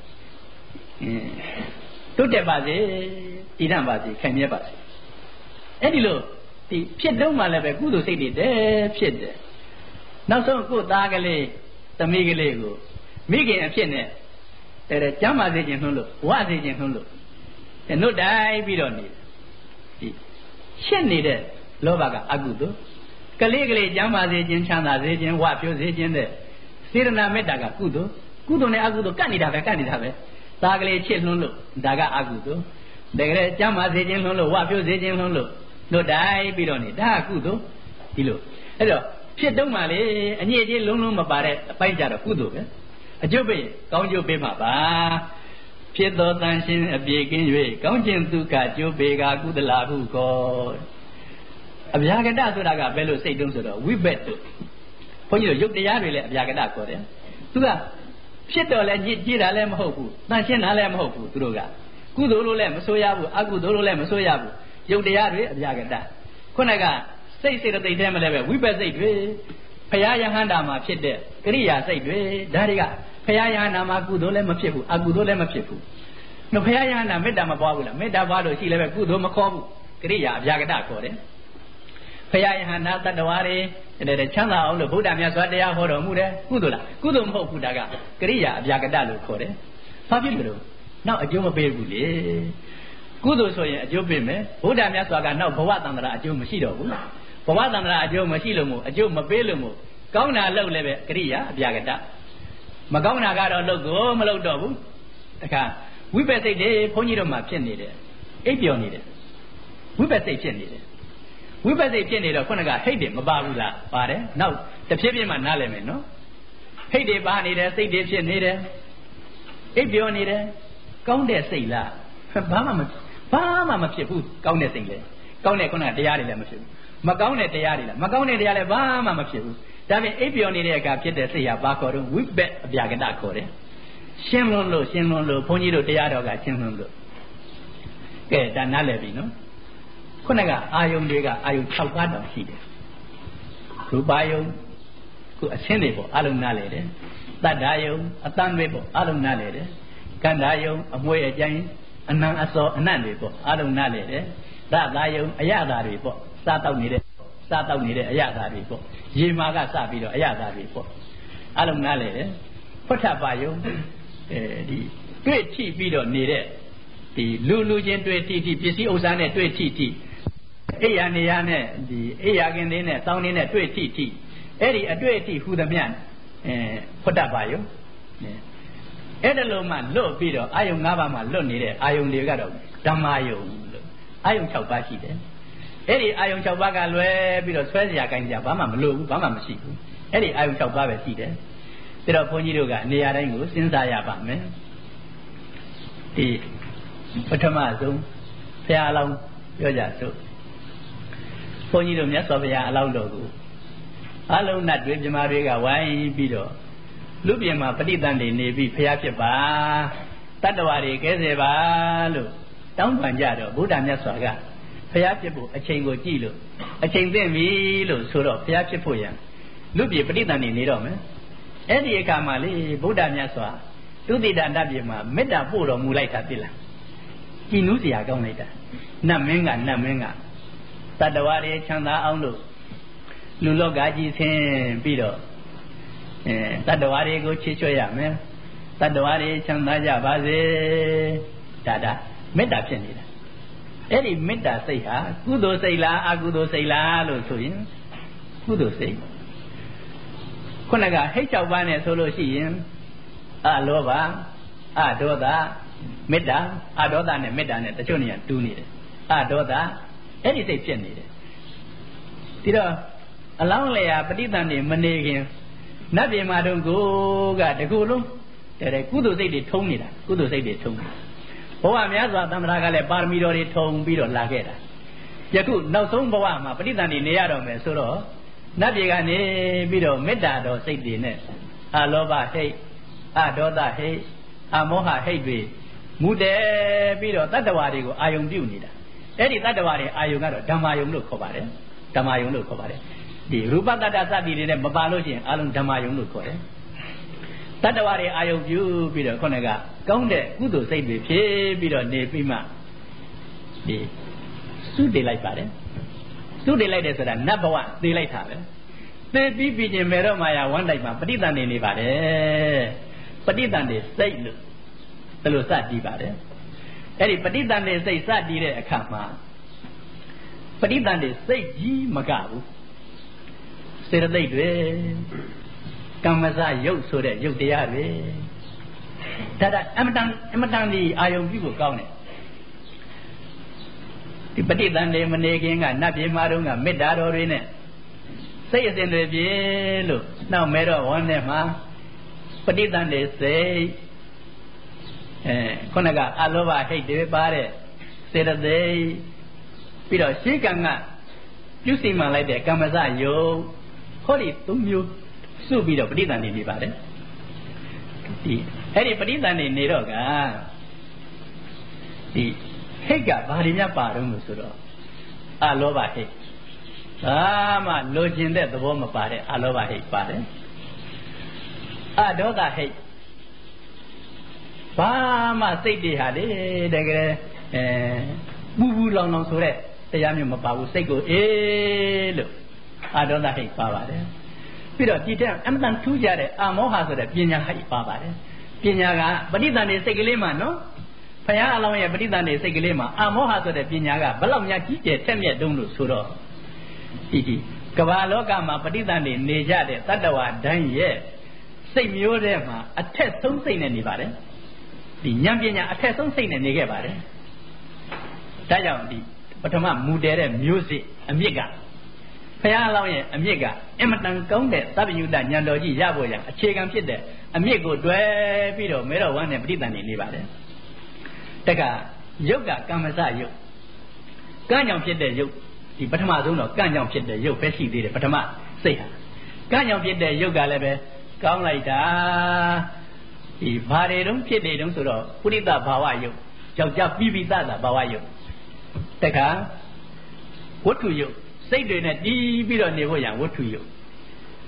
[SPEAKER 1] တိုးတက်ပါစေတည်တံ့ပါစေခိုင်မြဲပါစေအဲ့ဒီလိုဒီဖြစ်တုံးမှလည်းပဲကုသိုလ်စိတ်တွေတည်းဖြစ်တယ်နောက်ဆုံးကိုယ်သားကလေးသမီးကလေးကိုမိခင်အဖြစ်နဲ့တဲ့ကျမ်းမာစေခြင်းနှုံးလို့ဝစေခြင်းနှုံးလို့နှုတ်တိုင်းပြီးတော့နေဒီရှင်းနေတဲ့လောဘကအကုသိုလ်ကလေးကလေးကျမ်းမာစေခြင်းချမ်းသာစေခြင်းဝဖြိုးစေခြင်းတဲ့စေရနာမေတ္တာကကုသိုလ်နဲ့အကုသိုလ်ကပ်နေတာပဲသားကလေးချစ်နှုံးလို့ဒါကအကုသိုလ်တကယ်ကျမ်းမာစေခြင်းနှုံးလို့ဝဖြိုးစေခြင်းနှုံးလို့နှုတ်တိုင်းပြီးတော့နေဒါကကုသိုလ်ဒီလိုအဲ့တော့ဖြစ်တုံးမှလေအညစ်အကြေးလုံးမပါတဲ့အပိုင်းကြတော့ကုသိုလ်ပဲအကျိုးပေးကောင်းကျိုးပေးမှာပါဖြစ်တော်တန်ရှင်းအပြည့်ကင်း၍ကောင်းခြင်းဒုက္ခကျိုးပေးကကုသလာဟုခေါ်အဗျာကတဆိုတာကဘယ်လိုစိတ်တုံးဆိုတော့ဝိဘက်တို့ဘုန်းကြီးတို့ယုတ်တရားတွေလည်းအဗျာကတခေါ်တယ်သူကဖြစ်တော်လည်းညစ်ကြေးတာလည်းမဟုတ်ဘူးတန်ရှင်းတာလည်းမဟုတ်ဘူးသူတို့ကကုသိုလ်လို့လည်းမဆိုရဘူးအကုသိုလ်လို့လည်းမဆိုရဘူးယုတ်တရားတွေအဗျာကတခုနကစိတ်စေတသိက်ထဲမှာလည်းပဲဝိဘက်စိတ်တွေဖရာယဟန္တာမှာဖြစ်တဲ့ကရိယာစိတ်တွေဒါတွေကဖရာယဟန္တာမှာကုသိုလ်လည်းမဖြစ်ဘူးအကုသိုလ်လည်းမဖြစ်ဘူး။နော်ဖရာယဟန္တာမေတ္တာမပွားဘူးလားမေတ္တာပွားလို့ရှိလည်းပဲကုသိုလ်မခေါ်ဘူးကရိယာအဗျာကတခေါ်တယ်။ဖရာယဟန္တာတတ္တဝါတွေတဲ့ချမ်းသာအောင်လို့ဗုဒ္ဓမြတ်စွာတရားဟောတော်မူတယ်ကုသိုလ်လားကုသိုလ်မဟုတ်ဘူးဒါကကရိယာအဗျာကတလို့ခေါ်တယ်။ဘာဖြစ်လို့နောက်အကျိုးမပေးဘူးလေ။ကုသိုလ်ဆိုရင်အကျိုးပေးမယ်ဗုဒ္ဓမြတ်စွာကနောက်ဘဝတန္တရာအကျိုးမရှိတော့ဘူး။ဘဝတန္တရာအကျိုးမရှိလို့မို့အကျိုးမပေးလို့မို့ကောင်းတာလုပ်လည်းပဲကရိယာအဗျာကတမကောင်းတာကတော့လုပ်ကိုမလုပ်တော့ဘူးတခါဝိပဿစိတ်တွေဘုန်းကြီးတို့မှာဖြစ်နေတယ်အိပ်ပျော်နေတယ်ဝိပဿစိတ်ဖြစ်နေတယ်ဝိပဿစိတ်ဖြစ်နေတော့ခုနကဟိတ်တယ်မပါဘူးလားပါတယ်နောက်တစ်ဖြည်းဖြည်းမှနားလည်မယ်နော်ဟိတ်တွေပါနေတယ်စိတ်တွေဖြစ်နေတယ်အိပ်ပျော်နေတယ်ကောင်းတဲ့စိတ်လားဘာမှမဖြစ်ဘူးကောင်းတဲ့စိတ်လေကောင်းတဲ့ခုနကတရားတွေလည်းမဖြစ်ဘူးမကောင်းတဲ့တရားတွေလားမကောင်းတဲ့တရားလည်းဘာမှမဖြစ်ဘူးဒါပေမဲ့အိပ်ပျော်နေတဲ့အခါဖြစ်တဲ့စိတ်ဟာဘာခေါ်တော့ဝိပက်အဗျာကတခေါ်တယ်ရှင်းလွန်းလို့ဘုန်းကြီးတို့တရားတော်ကရှင်းလွန်းလို့ကဲဒါနားလည်ပြီနော်ခုနကအာယုံတွေကအာယုံ6ပါးတောင်ရှိတယ်ရူပယုံခုအရှင်းတွေပေါ့အလုံးနားလည်တယ်တတ္ထာယုံအတန်တွေပေါ့အလုံးနားလေတယ်ကန္တာယုံအမွေအကြိုင်အနံအစောအနတ်တွေပေါ့အလုံးနားလေတယ်ရတာယုံအရသာတွေပေါ့စားတောက်နေတဲ့အရသာတွေပေါ့ရေမာကစပြီးတော့အရသာတွေပေါ့အလုံးနားလေတယ်ဖွတ်ထပါယုံဒီတွေ့ထိပြီးတော့နေတဲ့ဒီလူချင်းတွေ့ထိပစ္စည်းဥစ္စာနဲ့တွေ့ထိအိယာနေရနဲ့ဒီအိယာကင်းလေးနဲ့တောင်းလေးနဲ့တွေ့ထိအဲ့ဒီအတွေ့အထိဟူသမျှဖွတ်တပါယုံအဲ့ဒါလိုမှလွတ်ပြီးတော့အာယုံ၅ပါးမှလွတ်နေတဲ့အာယုံတွေကတော့ဓမ္မယုံလို့အာယုံ6ပါးရှိတယ်အဲ့ဒီအာယုံ6ပါးကလွဲပြီးတော့ဆွဲစရာကိုင်းစရာဘာမှမလိုဘူးဘာမှမရှိဘူးအဲ့ဒီအာယုံ6ပါးပဲရှိတယ်ဒါတော့ဘုန်းကြီးတို့ကနေရာတိုင်းကိုစဉ်းစားရပါမယ်ဒီပထမဆုံးဘုရားအလောင်းပြောကြစို့ဘုန်းကြီးတို့မြတ်စွာဘုရားအလောင်းတော်ကိုအလုံးနတ်တွေမြမာတွေကဝိုင်းပြီးတော့လူပြင်မှာပဋိသန္ဓေနေပြီးဘုရားဖြစ်ပါတတ္တဝါတွေကဲစေပါလို့တောင်းပန်ကြတော့ဘုရားမြတ်စွာကဘုရားဖြစ်ဖို့အချိန်ကိုကြည့်လို့အချိန်သိပြီလို့ဆိုတော့ဘုရားဖြစ်ဖို့ရန်လူပြင်ပဋိသန္ဓေနေတော့မယ်အဲ့ဒီအခါမှာလေဘုရားမြတ်စွာသုတိတနတ်ပြင်မှာမေတ္တာပို့တော်မူလိုက်တာသိလားကြည်နူးစရာကောင်းလိုက်တာနတ်မင်းကတတ္တဝါတွေချမ်းသာအောင်လို့လူလောကကြီးဆင်းပြီးတော့တတ္တဝါတွေကိုချေချွတ်ရမယ်တတ္တဝါတွေချမ်းသာကြပါစေဒါမေတ္တာဖြစ်နေတာအဲ့ဒီမေတ္တာစိတ်ဟာကုသိုလ်စိတ်လားအကုသိုလ်စိတ်လားလို့ဆိုရင်ကုသိုလ်စိတ်ခုနကဟိတ်6ပါးနဲ့ဆိုလို့ရှိရင်အလောဘအဒေါသမေတ္တာအဒေါသနဲ့မေတ္တာနဲ့တချို့နေရာတူးနေတယ်အဒေါသအဲ့ဒီစိတ်ဖြစ်နေတယ်ဒီတော့အလောင်းလျာပဋိသန္ဓေမနေခင်နတ်ပြည်မှာတော့ကိုကတကူလုံးတဲ့ကုသိုလ်စိတ်တွေထုံးနေတာကုသိုလ်စိတ်တွေထုံးဘဝများစွာသမ္မာကလည်းပါရမီတော်တွေထုံပြီးတော့လာခဲ့တာယခုနောက်ဆုံးဘဝမှာပဋိသန္ဓေနေရတော့မယ်ဆိုတော့နတ်ပြည်ကနေပြီးတော့မေတ္တာတော်စိတ်တွေနဲ့အလောဘဟိတ်အဒေါသဟိတ်အမောဟဟိတ်တွေမူတည်ပြီးတော့တတ္တဝါတွေကိုအာယုံပြုနေတာအဲ့ဒီတတ္တဝါတွေအာယုံကတော့ဓမ္မယုံလို့ခေါ်ပါတယ်ဓမ္မယုံလို့ခေါ်ပါတယ်ဒီရူပတ္တစသည်တွေနဲ့မပါလို့ရှိရင်အလုံးဓမ္မယုံလို့ခေါ်တယ်တတ္တဝါတွေအာယုံပြုပြီးတော့ခုနကကောင်းတဲ့ကုသိုလ်စိတ်တွေဖြစ်ပြီးတော့နေပြီးမှဒီစုတည်လိုက်ပါတယ်စုတည်လိုက်တယ်ဆိုတာနတ်ဘဝသိလိုက်တာပဲသိပြီးပြီးချင်းမေရောမာယာဝမ်းတိုက်မှာပဋိသန္ဓေနေပါတယ်ပဋိသန္ဓေစိတ်လို့ဘယ်လိုစတည်ပါတယ်အဲ့ဒီပဋိသန္ဓေစိတ်စတည်တဲ့အခါမှာပဋိသန္ဓေစိတ်ကြီးမကဘူးစေတသိက်တွေကမ္မစရုပ်ဆိုတဲ့ရုပ်တရားတွေဒါအမတန်ဒီအာယုံပြုဖို့ကောင်းတယ်ဒီပဋိသန္ဓေမနေခင်ကနတ်ပြည်မှာတော့ကမေတ္တာတော်တွေနဲ့စိတ်အစဉ်တွေပြေလို့နောက်မဲတော့ဝမ်းထဲမှာပဋိသန္ဓေစိတ်ခုနကအလောဘဟိတ်တွေပါတဲ့စေတသိက်ပြီးတော့ရှေးကံကပြုစီမှန်လိုက်တဲ့ကမ္မစယုတ်ဟောဒီ၃မျိုးစုပြီးတော့ပဋိသန္ဓေနေပါတယ်ဒီအဲ့ဒီပဋိသန္ဓေနေတော့ကဒီဟိတ်ကဘာတွေများပါတော့လို့ဆိုတော့အလောဘဟိတ်ဘာမှလိုချင်တဲ့သဘောမပါတဲ့အလောဘဟိတ်ပါတယ်အဒေါသဟိတ်ဘာမှစိတ်တွေဟာလေတကယ်ပူပူလောင်လောင်ဆိုတဲ့တရားမျိုးမပါဘူးစိတ်ကိုအေးလို့အဒေါသဟိတ်ပါပါတယ်ပြီးတော့ဒီတဲ့အမှန်တန်ထူးကြတဲ့အမောဟဆိုတဲ့ပညာဟိတ်ပါပါတယ်ပညာကပဋိသန္ဓေစိတ်ကလေးမှနော်ဘုရားအလောင်းရဲ့ပဋိသန္ဓေစိတ်ကလေးမှာအမောဟဆိုတဲ့ပညာကဘလောက်များကြီးကျယ်ထက်မြက်တုံးလို့ဆိုတော့ဒီကမ္ဘာလောကမှာပဋိသန္ဓေနေကြတဲ့တတ္တဝါတိုင်းရဲ့စိတ်မျိုးထဲမှာအထက်ဆုံးစိတ်နဲ့နေပါတယ်ဒီဉာဏ်ပညာအထက်ဆုံးစိတ်နဲ့နေခဲ့ပါတယ်ဒါကြောင့်ဒီပထမမူတည်တဲ့မျိုးစစ်အမြစ်ကဘုရားအလောင်းရဲ့အမြစ်ကအမတန်ကောင်းတဲ့သဗ္ဗညုတဉာဏ်တော်ကြီးရဖို့ရန်အခြေခံဖြစ်တဲ့အမြစ်ကိုတွဲပြီးတော့မဲတော်ဝမ်းနဲ့ပဋိသန္ဓေနေပါတယ်တက္ကယုတ်ကကမ္မစယုတ်ကံကြောင့်ဖြစ်တဲ့ယုတ်ဒီပထမဆုံးတော့ကံကြောင့်ဖြစ်တဲ့ယုတ်ပဲရှိသေးတယ်ပထမစိတ်ဟာကံကြောင့်ဖြစ်တဲ့ယုတ်ကလည်းပဲကောင်းလိုက်တာဒီဘာတွေတုံးဖြစ်နေတုံးဆိုတော့ပုရိသဘာဝယုတ်ယောက်ျားပြီးပြီးသားဘာဝယုတ်တက္ကဝတ္ထုယုတ်စိတ်တွေနဲ့တီးပြီးတော့နေဖို့ရန်ဝတ္ထုယုတ်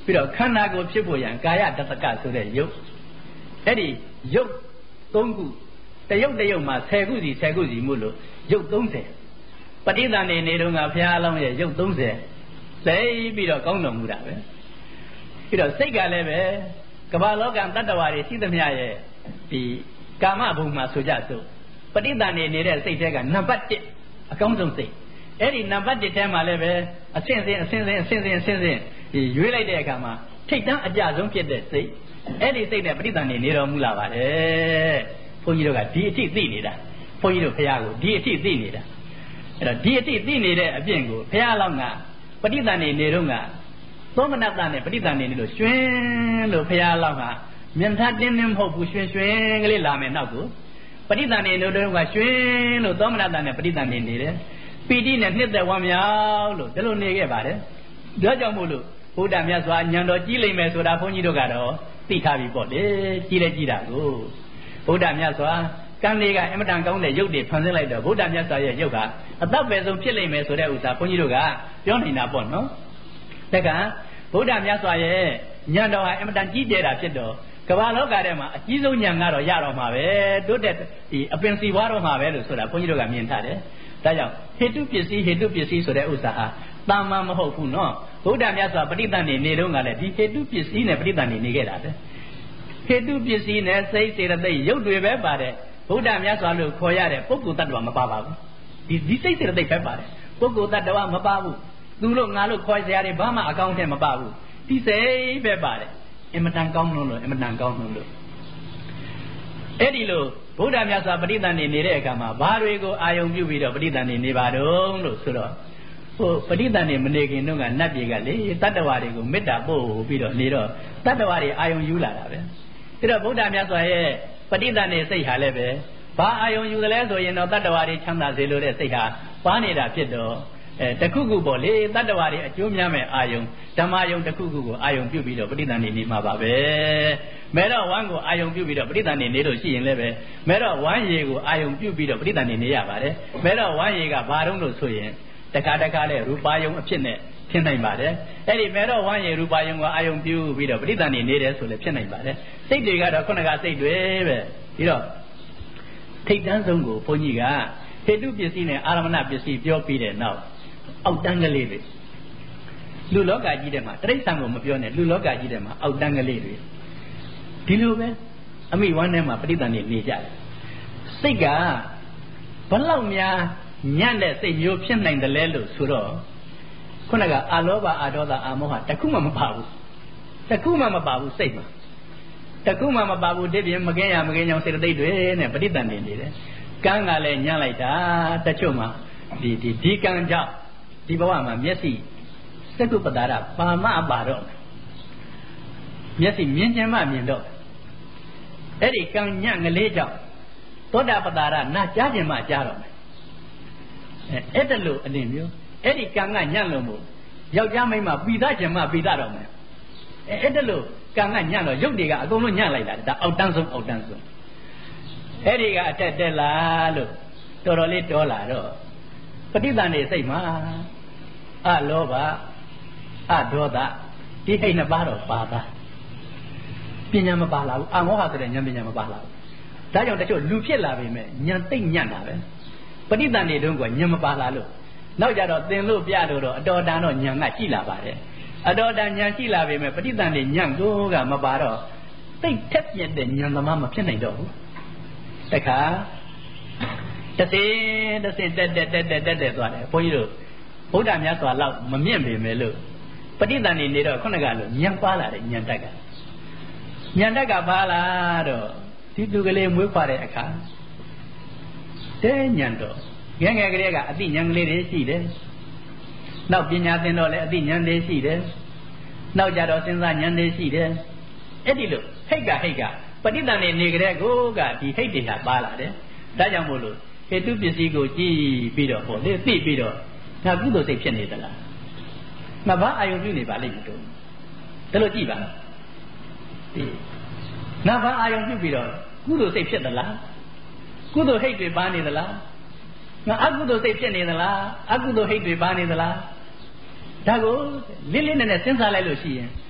[SPEAKER 1] ပြီးတော့ခန္ဓာကိုယ်ဖြစ်ဖို့ရန်ကာယတတ္တကဆိုတဲ့ယုတ်အဲ့ဒီယုတ်3ခုတယုတ်တယုတ်မှာ10ခုစီ10ခုစီမို့လို့ယုတ်30ပဋိသန္ဓေနေတော့ကဘုရားအလောင်းရဲ့ယုတ်30သိပြီးတော့ကောင်းတော်မူတာပဲပြီးတော့စိတ်ကလည်းပဲကမ္ဘာလောကတတ္တဝါတွေရှိသမျှရဲ့ဒီကာမဘုံမှာဆိုကြစို့ပဋိသန္ဓေနေတဲ့စိတ်ထဲကနံပါတ်1အကောင်းဆုံးစိတ်အဲ့ဒီနံပါတ်1ထဲမှာလည်းပဲအဆင့်ဆင့်ရွေးလိုက်တဲ့အခါမှာထိတ်တန်းအကြဆုံးဖြစ်တဲ့စိတ်အဲ့ဒီစိတ်နဲ့ပဋိသန္ဓေနေတော်မူလာပါတယ်ဘုန်းကြီးတို့ကဒီအထိသိနေတာဘုန်းကြီးတို့ဖရာကိုဒီအထိသိနေတာအဲ့တော့ဒီအထိသိနေတဲ့အပြင်ကိုဖရာလောင်းကပဋိသန္ဓေနေတော့ကသောမနတနဲ့ပဋိသန္ဓေနေလို့ရွှင်လို့ဖရာလောင်းကမြင်ထားတင်းမဟုတ်ဘူးရွှင်ကလေးလာမယ်နောက်ကိုပဋိသန္ဓေနေတော့ကရွှင်လို့သောမနတနဲ့ပဋိသန္ဓေနေတယ်ပီတိနဲ့နှစ်သက်ဝမ်းမြောက်လို့ဒီလိုနေခဲ့ပါတယ်ဒါကြောင့်မို့လို့ဘုရားမြတ်စွာဉာဏ်တော်ကြီးလိမ့်မယ်ဆိုတာဘုန်းကြီးတို့ကတော့သိထားပြီပေါ့လေကြီးလဲကြီးတာကိုဘုရားမြတ်စွာကံလေးကအင်မတန်ကောင်းတဲ့ရုပ်တွေဖန်ဆင်းလိုက်တော့ဘုရားမြတ်စွာရဲ့ရုပ်ကအသက်ပဲဆုံးဖြစ်လိမ့်မယ်ဆိုတဲ့ဥစ္စာဘုန်းကြီးတို့ကပြောနေတာပေါ့နော်တက္ကဘုရားမြတ်စွာရဲ့ဉာဏ်တော်ဟာအင်မတန်ကြီးကျယ်တာဖြစ်တော့ကမ္ဘာလောကထဲမှာအကြီးဆုံးဉာဏ်ကတော့ရတော့မှာပဲတိုးတက်ဒီအပင်စီပွားတော့မှာပဲလို့ဆိုတာဘုန်းကြီးတို့ကမြင်ထားတယ်ဒါကြောင့်ဟေတုပစ္စည်းဆိုတဲ့ဥစ္စာဟာတာမန်မဟုတ်ဘူးနော်ဘုရားမြတ်စွာပဋိသန္ဓေနေတော့ကလည်းဒီဟေတုပစ္စည်းနဲ့ပဋိသန္ဓေနေခဲ့တာပဲဟေတုပစ္စည်းနဲ့စိတ်စေတသိက်ရုပ်တွေပဲပါတယ်ဘုရားမြတ်စွာလို့ခေါ်ရတဲ့ပုဂ္ဂိုလ်တ attva မပါပါဘူးဒီစိတ်စေတသိက်ပဲပါတယ်ပုဂ္ဂိုလ်တ attva မပါဘူးသူလို့ငါလို့ခေါ်စရာတွေဘာမှအကောင်းထဲမပါဘူးဒီစိတ်ပဲပါတယ်အင်မတန်ကောင်းလို့အင်မတန်ကောင်းလို့အဲ့ဒီလိုဘုရားမြတ်စွာပဋိသန္ဓေနေတဲ့အခါမှာဘာတွေကိုအာယုံပြုပြီးတော့ပဋိသန္ဓေနေပါတော့လို့ဆိုတော့ဟိုပဋိသန္ဓေမနေခင်တော့ကနတ်ပြည်ကလေတတ္တဝါတွေကိုမေတ္တာပို့ပြီးတော့နေတော့တတ္တဝါတွေအာယုံယူလာတာပဲအဲ့တော့ဘုရားမြတ်စွာရဲ့ပဋိသန္ဓေစိတ်ဟာလည်းပဲဘာအာယုံယူသလဲဆိုရင်တော့တတ္တဝါတွေချမ်းသာစေလို့တဲ့စိတ်ဟာပါနေတာဖြစ်တော့တခုခုပေါ့လေတတ္တဝါတွေအကျိုးများမဲ့အာယုံဓမ္မယုံတခုခုကိုအာယုံပြုပြီးတော့ပဋိသန္ဓေနေမှာပါပဲမဲတော့ဝမ်းကိုအာယုံပြုပြီးတော့ပဋိသန္ဓေနေလို့ရှိရင်လည်းပဲမဲတော့ဝမ်းရည်ကိုအာယုံပြုပြီးတော့ပဋိသန္ဓေနေရပါတယ်မဲတော့ဝမ်းရည်ကဘာတုံးလို့ဆိုရင်တခါလဲရူပါယုံအဖြစ်နဲ့ဖြစ်နိုင်ပါတယ်အဲ့ဒီမဲတော့ဝမ်းရည်ရူပါယုံကိုအာယုံပြုပြီးတော့ပဋိသန္ဓေနေတယ်ဆိုလည်းဖြစ်နိုင်ပါတယ်စိတ်တွေကတော့ခုနကစိတ်တွေပဲပြီးတော့ထိတ်တန်းဆုံးကိုဘုန်းကြီးကဟေတုပစ္စည်းနဲ့အာရမဏပစ္စည်းပြောပြီးတဲ့နောက်အောက်တန်းကလေးတွေလူလောကကြီးထဲမှာတိရစ္ဆာန်ကိုမပြောနဲ့လူလောကကြီးထဲမှာအောက်တန်းကလေးတွေဒီလိုပဲအမိဝမ်းထဲမှာပဋိသန္ဓေနေကြတယ်စိတ်ကဘလောက်များညံ့တဲ့စိတ်မျိုးဖြစ်နိုင်တယ်လဲလို့ဆိုတော့ခုနကအာလောဘအာဒေါသအာမောဟတခုမှမပါဘူးစိတ်မှာတခုမှမပါဘူးဒီပြင်မကင်းရမကင်းကြောင်စေတသိက်တွေနဲ့ပဋိသန္ဓေနေတယ်ကံကလည်းညံ့လိုက်တာတချို့မှာဒီကံကြောင့်ဒီဘဝမှာမျက်စိစက္ကုပ္ပတာရပါမပါတော့မျက်စိမြင်ခြင်းမှမြင်တော့အဲ့ဒီကံညံ့ကလေးကြောင့်သောတာပတ္တာရနာကြားခြင်းမှကြားတော့အဲ့ဒါလို့အနေမျိုးအဲ့ဒီကံကညံ့လို့မို့ယောက်ျားမိန်းမပိသခြင်းမှပိသတော့မယ်အဲ့ဒါလို့ကံကညံ့တော့ရုပ်တွေကအကုန်လုံးညံ့လိုက်တာဒါအောက်တန်းဆုံးအဲ့ဒီကအတက်တက်လာလို့တော်တော်လေးတော်လာတော့ပဋိသန္ဓေစိတ်မှာအလောဘအဒေါသဒီဟိတ်နှစ်ပါးတော့ပါသားပညာမပါလာဘူးအမောဟဆိုတဲ့ဉာဏ်ပညာမပါလာဘူးဒါကြောင့်တချို့လူဖြစ်လာပြီမဲ့ဉာဏ်သိမ့်ညံ့တာပဲပဋိသန္ဓေတုန်းကဉာဏ်မပါလာလို့နောက်ကြတော့သင်လို့ပြလို့တော့အတော်တန်တော့ဉာဏ်ကရှိလာပါတယ်အတော်တန်ဉာဏ်ရှိလာပြီမဲ့ပဋိသန္ဓေဉာဏ်ကိုကမပါတော့သိမ့်ထက်ပြက်တဲ့ဉာဏ်သမားမဖြစ်နိုင်တော့ဘူးတခါတသိတက်သွားတယ်ဘုန်းကြီးတို့ဘုရားမြတ်စွာလောက်မမြင့်ပေမဲ့လို့ပဋိသန္ဓေနေတော့ခုနကလို့ဉာဏ်ပါလာတယ်ဉာဏ်တက်ကပါလာတော့ဒီသူကလေးမွေးဖွားတဲ့အခါတဲ့ဉာဏ်တော့ငယ်ကလေးကအသိဉာဏ်ကလေးတွေရှိတယ်နောက်ပညာသင်တော့လည်းအသိဉာဏ်တွေရှိတယ်နောက်ကြတော့စဉ်းစားဉာဏ်တွေရှိတယ်အဲ့ဒီလိုဟိတ်ကပဋိသန္ဓေနေကြတဲ့ကိုကဒီဟိတ်တွေဟာပါလာတယ်ဒါကြောင့်မို့လို့ဟေတုပစ္စည်းကိုကြည့်ပြီးတော့ဟောလေသိပြီးတော့ငါကုသိုလ်စိတ်ဖြစ်နေသလားငါဘာအာယုံပြုနေပါလိမ့်မလို့ဒါလို့ကြည့်ပါဒီငါဘာအာယုံပြုပြီးတော့ကုသိုလ်စိတ်ဖြစ်သလားကုသိုလ်ဟိတ်တွေပါနေသလားငါအကုသိုလ်စိတ်ဖြစ်နေသလားအကုသိုလ်ဟိတ်တွေပါနေသလားဒါကိုလင်းလင်းနဲ့စဉ်းစားလိုက်လို့ရှိရင်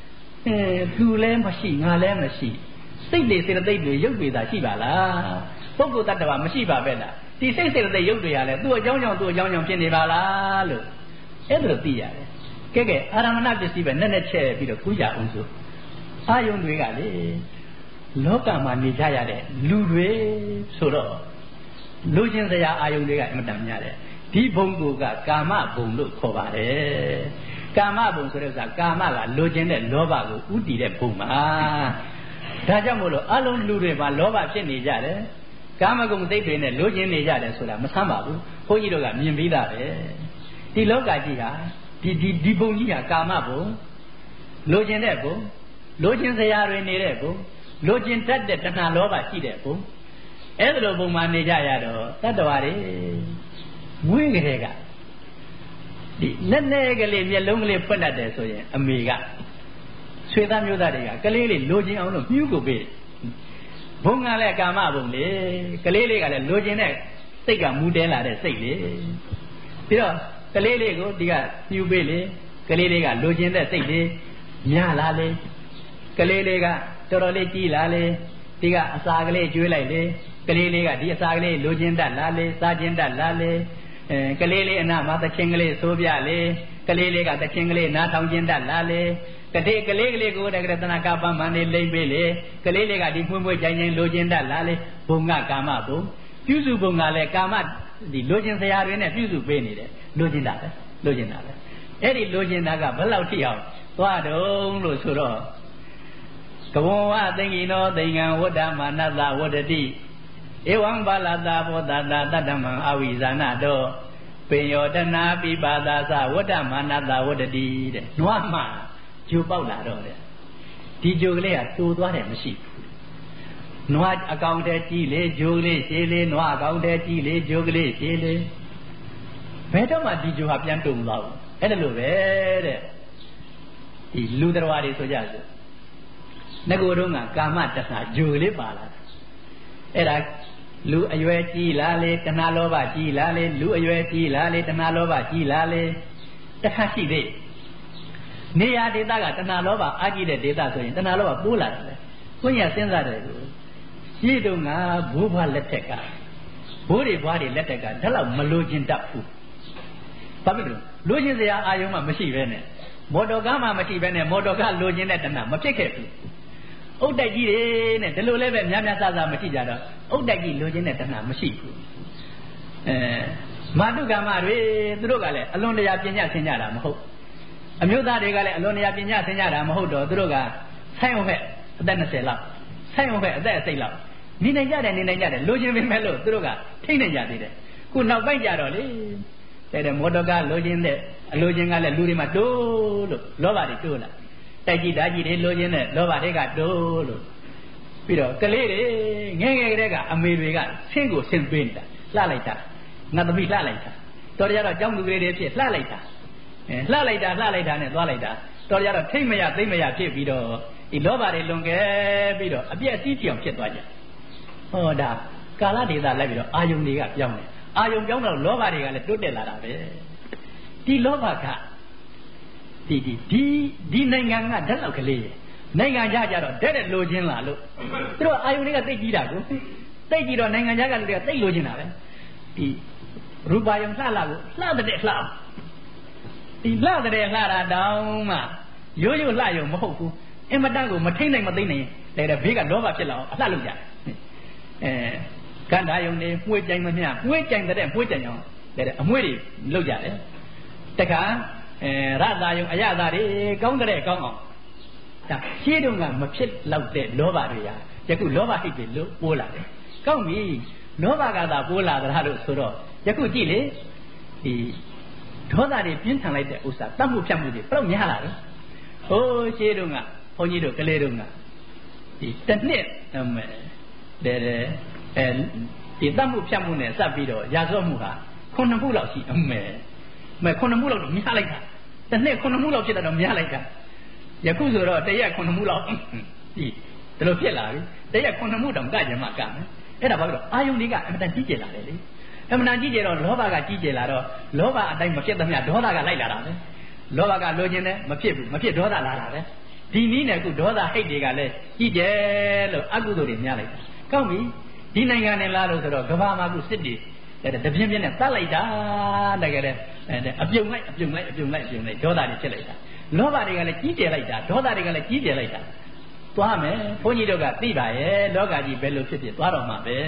[SPEAKER 2] သူလည်းမရှိငါလည်းမရှိစိတ်တွေစေတသိက်တွေရုပ်တွေသာရှိပါလားပုဂ္ဂိုလ်တ attva မရှိပါပဲလားဒီစိတ်စေတသိက်ရုပ်တွေရလဲသူ့အကြောင်းကြောင့်ဖြစ်နေပါလားလို့အဲ့ဒါသိရတယ်ကဲအာရမဏပစ္စည်းပဲနဲ့ချဲ့ပြီးတော့ကူးကြအောင်ဆိုအာယုန်တွေကလေလောကမှာနေကြရတဲ့လူတွေဆိုတော့လူချင်းစရာအာယုန်တွေကအင်မတန်များတယ်ဒီဘုံကိုကကာမဘုံလို့ခေါ်ပါတယ်ကာမဘုံဆိုတဲ့ဥစ္စာကာမကလူချင်းတဲ့လောဘကိုဥတည်တဲ့ဘုံပါဒါကြောင့်မို့လို့အလုံးလူတွေမှာလောဘဖြစ်နေကြတယ်ကာမဂုဏ်စိတ်တွေနဲ့လူချင်းနေကြတယ်ဆိုတာမဆမ်းပါဘူးဘုန်းကြီးတို့ကမြင်ပြီးသားပဲဒီလောကကြီးဟာဒီဘုံကြီးဟာကာမဘုံလူချင်းတဲ့ဘုံလူချင်းစရာတွေနေတဲ့ဘုံလူချင်းတတ်တဲ့တဏှာလောဘရှိတဲ့ဘုံအဲ့ဒါလိုဘုံမှာနေကြရတော့တတ္တဝါတွေမွေးကလေးကဒီနဲ့ကလေးမျက်လုံးကလေးဖွင့်တတ်တယ်ဆိုရင်အမေကဆွေသားမျိုးသားတွေကကလေးလေးလိုချင်အောင်လို့မြူးကိုပေးဘုံကလည်းကာမဘုံလေကလေးလေးကလည်းလိုချင်တဲ့စိတ်ကမူတဲလာတဲ့စိတ်လေပြီးတော့ကလေးလေးကိုဒီကမြူးပေးလေကလေးလေးကလိုချင်တဲ့စိတ်လေးညလာလေကလေးလေးကတော်တော်လေးကြီးလာလေဒီကအစာကလေးကျွေးလိုက်လေကလေးလေးကဒီအစာကလေးလိုချင်တတ်လာလေစားချင်တတ်လာလေကလေးလေးအနာမှာသချင်းကလေးသိုးပြလေကလေးလေးကသချင်းကလေးနားထောင်ခြင်းတတ်လာလေကလေးကလေးကိုတက္ကရတနာကပန်းမနေလိမ့်ပေးလေကလေးလေးကဒီမွှေးမွှေးကြိုင်ကြိုင်လိုချင်တတ်လာလေဘုံကကာမဘုံပြုစုဘုံကလည်းကာမဒီလိုချင်စရာတွေနဲ့ပြုစုပေးနေတယ်လိုချင်တာပဲအဲ့ဒီလိုချင်တာကဘယ်လောက်ထိအောင်သွားတုံးလို့ဆိုတော့ကဝဝသင်္ကိနောသင်္ကံဝတ္တမနတဝတ္တတိဧဝံဘာလတာဘောတတာတတ္တမံအဝိဇာနတောပင်ယောတနာပိပါဒသဝတ္တမနတဝတ္တတိတဲ့နွားမှဂျိုပေါက်လာတော့တဲ့ဒီဂျိုကလေးကတိုးသွားတယ်မရှိဘူးနွားအကောင်တည်းကြီးလေဂျိုကလေးရှည်လေနွားအကောင်တည်းကြီးလေဂျိုကလေးရှည်လေဘယ်တော့မှဒီဂျိုဟာပြန်တုံမသွားဘူးအဲ့ဒါလိုပဲတဲ့ဒီလူတော်တွေဆိုကြစို့ငကိုယ်တော့ကကာမတဏှာဂျိုလေးပါလာအဲ့ဒါလူအရွယ်ကြီးလာလေတဏှာလောဘကြီးလာလေလူအရွယ်ကြီးလာလေတဏှာလောဘကြီးလာလေတခါရှိသေးနေရာဒေသကတဏှာလောဘအာကြီးတဲ့ဒေသဆိုရင်တဏှာလောဘပိုးလာတယ်ကိုညာစဉ်းစားတယ်ကိုရှင်းတော့ငါဘိုးဘွားလက်ထက်ကဘိုးတွေဘွားတွေလက်ထက်ကဒါတော့မလိုချင်တတ်ဘူးဘာဖြစ်လို့လိုချင်စရာအာယုံမှမရှိပဲနဲ့မော်တော်ကားမှမရှိပဲနဲ့မော်တော်ကားလိုချင်တဲ့တဏှာမဖြစ်ခဲ့ဘူးဥဒ္ဒကြီးတွေနဲ့ဒီလိုလည်းပဲများများဆဆမရှိကြတော့ဥဒ္ဒကြီးလိုချင်တဲ့တဏှာမရှိဘူးမာတုကမတွေသူတို့ကလည်းအလွန်တရာပညာသင်ကြတာမဟုတ်အမျိုးသားတွေကလည်းအလွန်တရာပညာသင်ကြတာမဟုတ်တော့သူတို့ကဆိုင်အောင်ဟဲ့အသက်20လောက်ဆိုင်အောင်ဟဲ့အသက်10လောက်နေနိုင်ကြတယ်လိုချင်ပေမဲ့လို့သူတို့ကထိနေကြသေးတယ်ခုနောက်ပိုင်းကြတော့လေတဲ့မော်တော်ကားလိုချင်တဲ့အလိုချင်ကလည်းလူတွေမှာတိုးလို့လောဘတွေတိုးလာတိုက်ကြည့်ဓာကြီးတွေလိုချင်တဲ့လောဘတွေကတိုးလို့ပြီးတော့ကလေးတွေငယ်ငယ်ကတည်းကအမေတွေကဆင်းကိုဆင်းပေးနေတာလှလိုက်တာငါသမီးလှလိုက်တာတော်ကြတော့ကြောင်းလူကလေးတွေဖြစ်လှလိုက်တာလှလိုက်တာနဲ့သွားလိုက်တာတော်ကြတော့ထိတ်မရသိမ့်မရဖြစ်ပြီးတော့ဒီလောဘတွေလွန်ကဲပြီးတော့အပြည့်အစည်းပြောင်ဖြစ်သွားကြဟောဒါကာလဒေသလိုက်ပြီးတော့အာယုန်တွေကပြောင်းတယ်အာယုန်ပြောင်းတော့လောဘတွေကလည်းတိုးတက်လာတာပဲဒီလောဘကဒီနိုင်ငံကဓာတ်လောက်ကလေးနိုင်ငံခြားကြတော့ဓာတ်တဲ့လိုချင်လာလို့သူတို့အာယုန်တွေကတိတ်ကြီးတာကိုတိတ်ကြီးတော့နိုင်ငံခြားကလူတွေကတိတ်လိုချင်တာပဲဒီရူပါယုံလှလာကိုလှတဲ့လှအောင်ဒီလှတဲ့လှတာတောင်းမှရိုးရိုးလှယုံမဟုတ်ဘူးအင်မတန်ကိုမထိမ့်နိုင်မသိမ့်နိုင်တဲ့ဘေးကလောဘဖြစ်လာအောင်အလှလုပ်ကြတယ်ကန္တာယုံနေမှုကြိုင်မမျှမှုကြိုင်တဲ့မှုကြိုင်အောင်တဲ့အမွေးတွေလုပ်ကြတယ်တခါရတာယုံအရသာတွေကောင်းတဲ့ကောင်းအောင်ဒါရှင်းတော့ကမဖြစ်လောက်တဲ့လောဘတွေဟာယခုလောဘဟိတ်တွေလို့ပိုးလာတယ်ကောင်းပြီလောဘကသာပိုးလာသလားလို့ဆိုတော့ယခုကြည့်လေဒီဒေါသတွေပြင်းထန်လိုက်တဲ့ဥစ္စာတတ်မှုဖြတ်မှုတွေဘယ်တော့များလာတော့ဟိုးရှင်းတော့ကဘုန်းကြီးတို့ကလေးတို့ကဒီတစ်နှစ်ဒီတတ်မှုဖြတ်မှုနဲ့စပ်ပြီးတော့ရာဇဝမှုဟာ9မှုလောက်ရှိ9မှုလောက်တော့များလိုက်တာတစ်နှစ်9မှုလောက်ဖြစ်တော့များလိုက်တာယခုဆိုတော့တရက်9မှုလောက်ဒီလိုဖြစ်လာပြီတရက်9မှုတောင်ကကြမှာကမယ်အဲ့ဒါဘာလို့အာယုန်တွေကအမှန်တန်ကြီးကျယ်လာတယ်လေအမှန်တန်ကြီးကျယ်တော့လောဘကကြီးကျယ်လာတော့လောဘအတိုင်းမဖြစ်သမျှဒေါသကလိုက်လာတာပဲလောဘကလိုချင်တယ်မဖြစ်ဘူးမဖြစ်ဒေါသလာတာပဲဒီနည်းနဲ့အခုဒေါသဟိတ်တွေကလည်းကြီးတယ်လို့အကုသိုလ်တွေများလိုက်တာကောင်းပြီဒီနိုင်ငံနဲ့လားလို့ဆိုတော့ကဘာမှာအခုစစ်တွေတပြင်းပြင်းနဲ့တတ်လိုက်တာတကယ်တဲ့အပြုံလိုက်ဒေါသတွေဖြစ်လိုက်တာလောဘတွေကလည်းကြီးကျယ်လိုက်တာဒေါသတွေကလည်းကြီးကျယ်လိုက်တာသွားမယ်ဘုန်းကြီးတို့ကသိပါရဲ့လောကကြီးဘယ်လိုဖြစ်သွားတော့မှာပဲ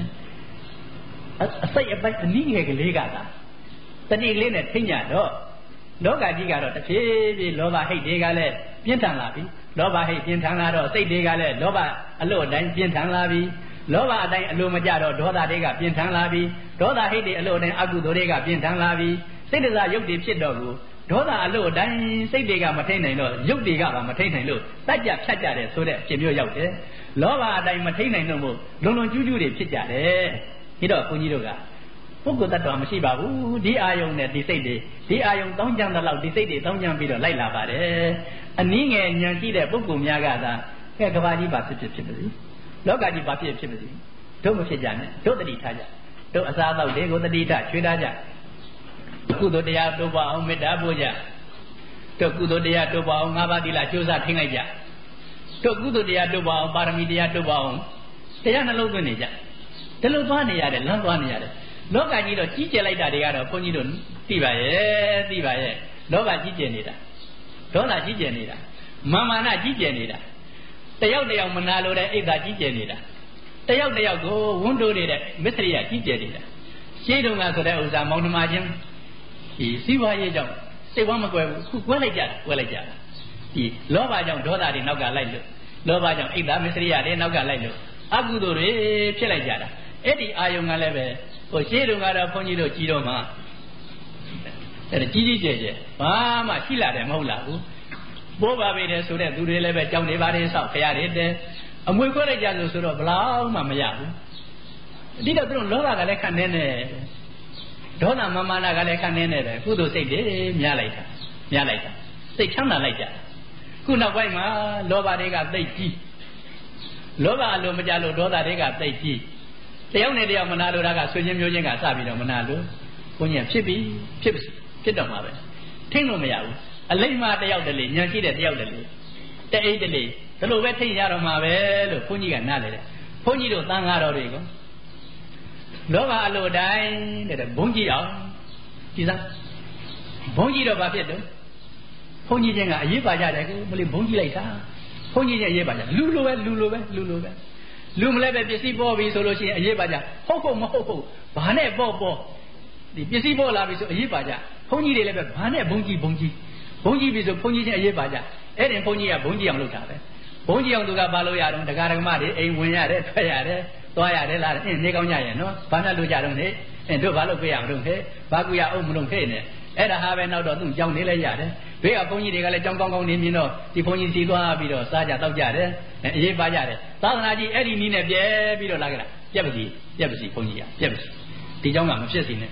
[SPEAKER 2] အစိတ်အပိုက်အနည်းငယ်ကလေးကသာတတိလေးနဲ့ထိညတော့လောကကြီးကတော့တစ်ဖြည်းဖြည်းလောဘဟိတ်တွေကလည်းပြင်းထန်လာပြီလောဘဟိတ်ပြင်းထန်လာတော့စိတ်တွေကလည်းလောဘအလို့အတိုင်းပြင်းထန်လာပြီလောဘအတိုင်းအလိုမကြတော့ဒေါသတွေကပြင်းထန်လာပြီဒေါသဟိတ်တွေအလိုအတိုင်းအကုသိုလ်တွေကပြင်းထန်လာပြီစိတ်တစားရုပ်တွေဖြစ်တော့ကိုဒေါသအလို့အတိုင်းစိတ်တွေကမထိန်နိုင်တော့ရုပ်တွေကပါမထိန်နိုင်လို့တတ်ကြဖြတ်ကြတယ်ဆိုတဲ့အဖြစ်မျိုးရောက်တယ်လောဘအတိုင်းမထိန်နိုင်တော့မို့လုံလုံကျူးကျူးတွေဖြစ်ကြတယ်ဒီတော့ဘုန်းကြီးတို့ကပုဂ္ဂိုလ်တ attva မရှိပါဘူးဒီအာယုံနဲ့ဒီစိတ်တွေဒီအာယုံတောင်းကြံတဲ့လောက်ဒီစိတ်တွေတောင်းကြံပြီးတော့လိုက်လာပါတယ်အနည်းငယ်ဉာဏ်ရှိတဲ့ပုဂ္ဂိုလ်များကသာကဘာကြီးပါဖြစ်ပါစေလောကကြီးပါဖြစ်ပါစေတို့မဖြစ်ကြနဲ့တို့တတိထားကြတို့အစားအသောက်တွေကိုတတိထားချွေးထားကြကုသိုလ်တရားတိုးပါအောင်မေတ္တာပို့ကြတို့ကုသိုလ်တရားတိုးပါအောင်၅ပါးသီလကြိုးစားထိန်းလိုက်ကြတို့ကုသိုလ်တရားတိုးပါအောင်ပါရမီတရားတိုးပါအောင်တရားနှလုံးသွင်းနေကြဒီလိုသွားနေရတယ်လမ်းသွားနေရတယ်လောကကြီးတော့ကြီးကျယ်လိုက်တာတွေကတော့ဘုန်းကြီးတို့သိပါရဲ့လောဘကြီးကျယ်နေတာဒေါသကြီးကျယ်နေတာမာမာနကြီးကျယ်နေတာတယောက်တယောက်မနာလိုတဲ့အိတ်သာကြီးကျယ်နေတာတယောက်တယောက်ကိုဝန်းတိုးနေတဲ့မစ္စရိယကြီးကျယ်နေတာရှင်းတုန်းကဆိုတဲ့ဥစ္စာမောင်နှမချင်းဒီစီးပွားရေးကြောင့်စိတ်ဝမ်းမကွယ်ဘူးခုကွဲလိုက်ကြတာဒီလောဘကြောင့်ဒေါသတွေနောက်ကလိုက်လို့လောဘကြောင့်အိတ်သာမစ္စရိယတွေနောက်ကလိုက်လို့အကုသိုလ်တွေဖြစ်လိုက်ကြတာအဲ့ဒီအာယုံကလည်းပဲဟိုရှင်းတုန်းကတော့ဘုန်းကြီးတို့ကြည်တော့မှအဲ့ဒါကြီးကျယ်ဘာမှရှိလာတယ်မဟုတ်လားဘူးပိုးပါပေတယ်ဆိုတဲ့သူတွေလည်းပဲကြောင်းနေပါတယ်ဆောက်ခရတွေတဲ့အမွေခွဲလိုက်ကြဆိုတော့ဘလောက်မှမရဘူးအတိတော့သူတို့လောဘကလည်းခံနေတယ်ဒေါသမာနကလည်းခံနေတယ်ကုသိုလ်စိတ်တွေများလိုက်တာစိတ်ချမ်းသာလိုက်ကြခုနောက်ပိုင်းမှာလောဘတွေကသိကြီးလောဘအလိုမကြလို့ဒေါသတွေကသိကြီးတယောက်နဲ့တယောက်မနာလိုတာကဆွေချင်းမျိုးချင်းကစပြီးတော့မနာလို့ဘုန်းကြီးဖြစ်တော့မှာပဲထိမ့်လို့မရဘူးအလိမ္မာတယောက်တလေညာရှိတဲ့တယောက်တလေတအိတ်တလေဒီလိုပဲထိမ့်ရတော့မှာပဲလို့ဘုန်းကြီးကနားလေတယ်ဘုန်းကြီးတို့သံဃာတော်တွေကလောဘအလိုတိုင်းတဲ့ဘုန်းကြီးအောင်ဒီစားဘုန်းကြီးတော့ဘာဖြစ်တော့ဘုန်းကြီးချင်းကအရေးပါကြတယ်ကိုမလေးဘုန်းကြီးလိုက်တာဘုန်းကြီးချင်းအရေးပါကြလူလိုပဲလူမလဲပဲပစ္စည်းပေါ်ပြီဆိုလို့ရှိရင်အရေးပါကြဟုတ်မဟုတ်ဘာနဲ့ပေါ်ဒီပစ္စည်းပေါ်လာပြီဆိုအရေးပါကြဘုန်းကြီးတွေလည်းပဲဘာနဲ့ဘုန်းကြီးပြီဆိုဘုန်းကြီးချင်းအရေးပါကြအဲ့ဒီဘုန်းကြီးကဘုန်းကြီးအောင်လုပ်တာပဲဘုန်းကြီးအောင်သူကဘာလို့ရတော့တရားဓမ္မတွေအိမ်ဝင်ရတယ်ထွက်ရတယ်သွားရတယ်လားနေကောင်းကြရဲ့နော်ဘာနဲ့လို့ကြတော့နေတို့ဘာလို့ပြရမလို့ဟဲ့ဘာကူရအောင်မလို့ဟဲ့နဲ့အဲ့ဒါဟာပဲနောက်တော့သူ့ကြောင်းနေလဲရတယ်ဘေးကဘုန်းကြီးတွေကလည်းကြောင်းကောင်းနေမြင်တော့ဒီဘုန်းကြီးစီသွားပြီးတော့စားကြတောက်ကြတယ်အရေးပါကြတယ်သာသနာကြီးအဲ့ဒီနည်းနဲ့ပြဲပြီးတော့လာကြတာပြက်ပါစီဘုန်းကြီးကပြက်ပါစီဒီကြောင်းကမဖြစ်စီနဲ့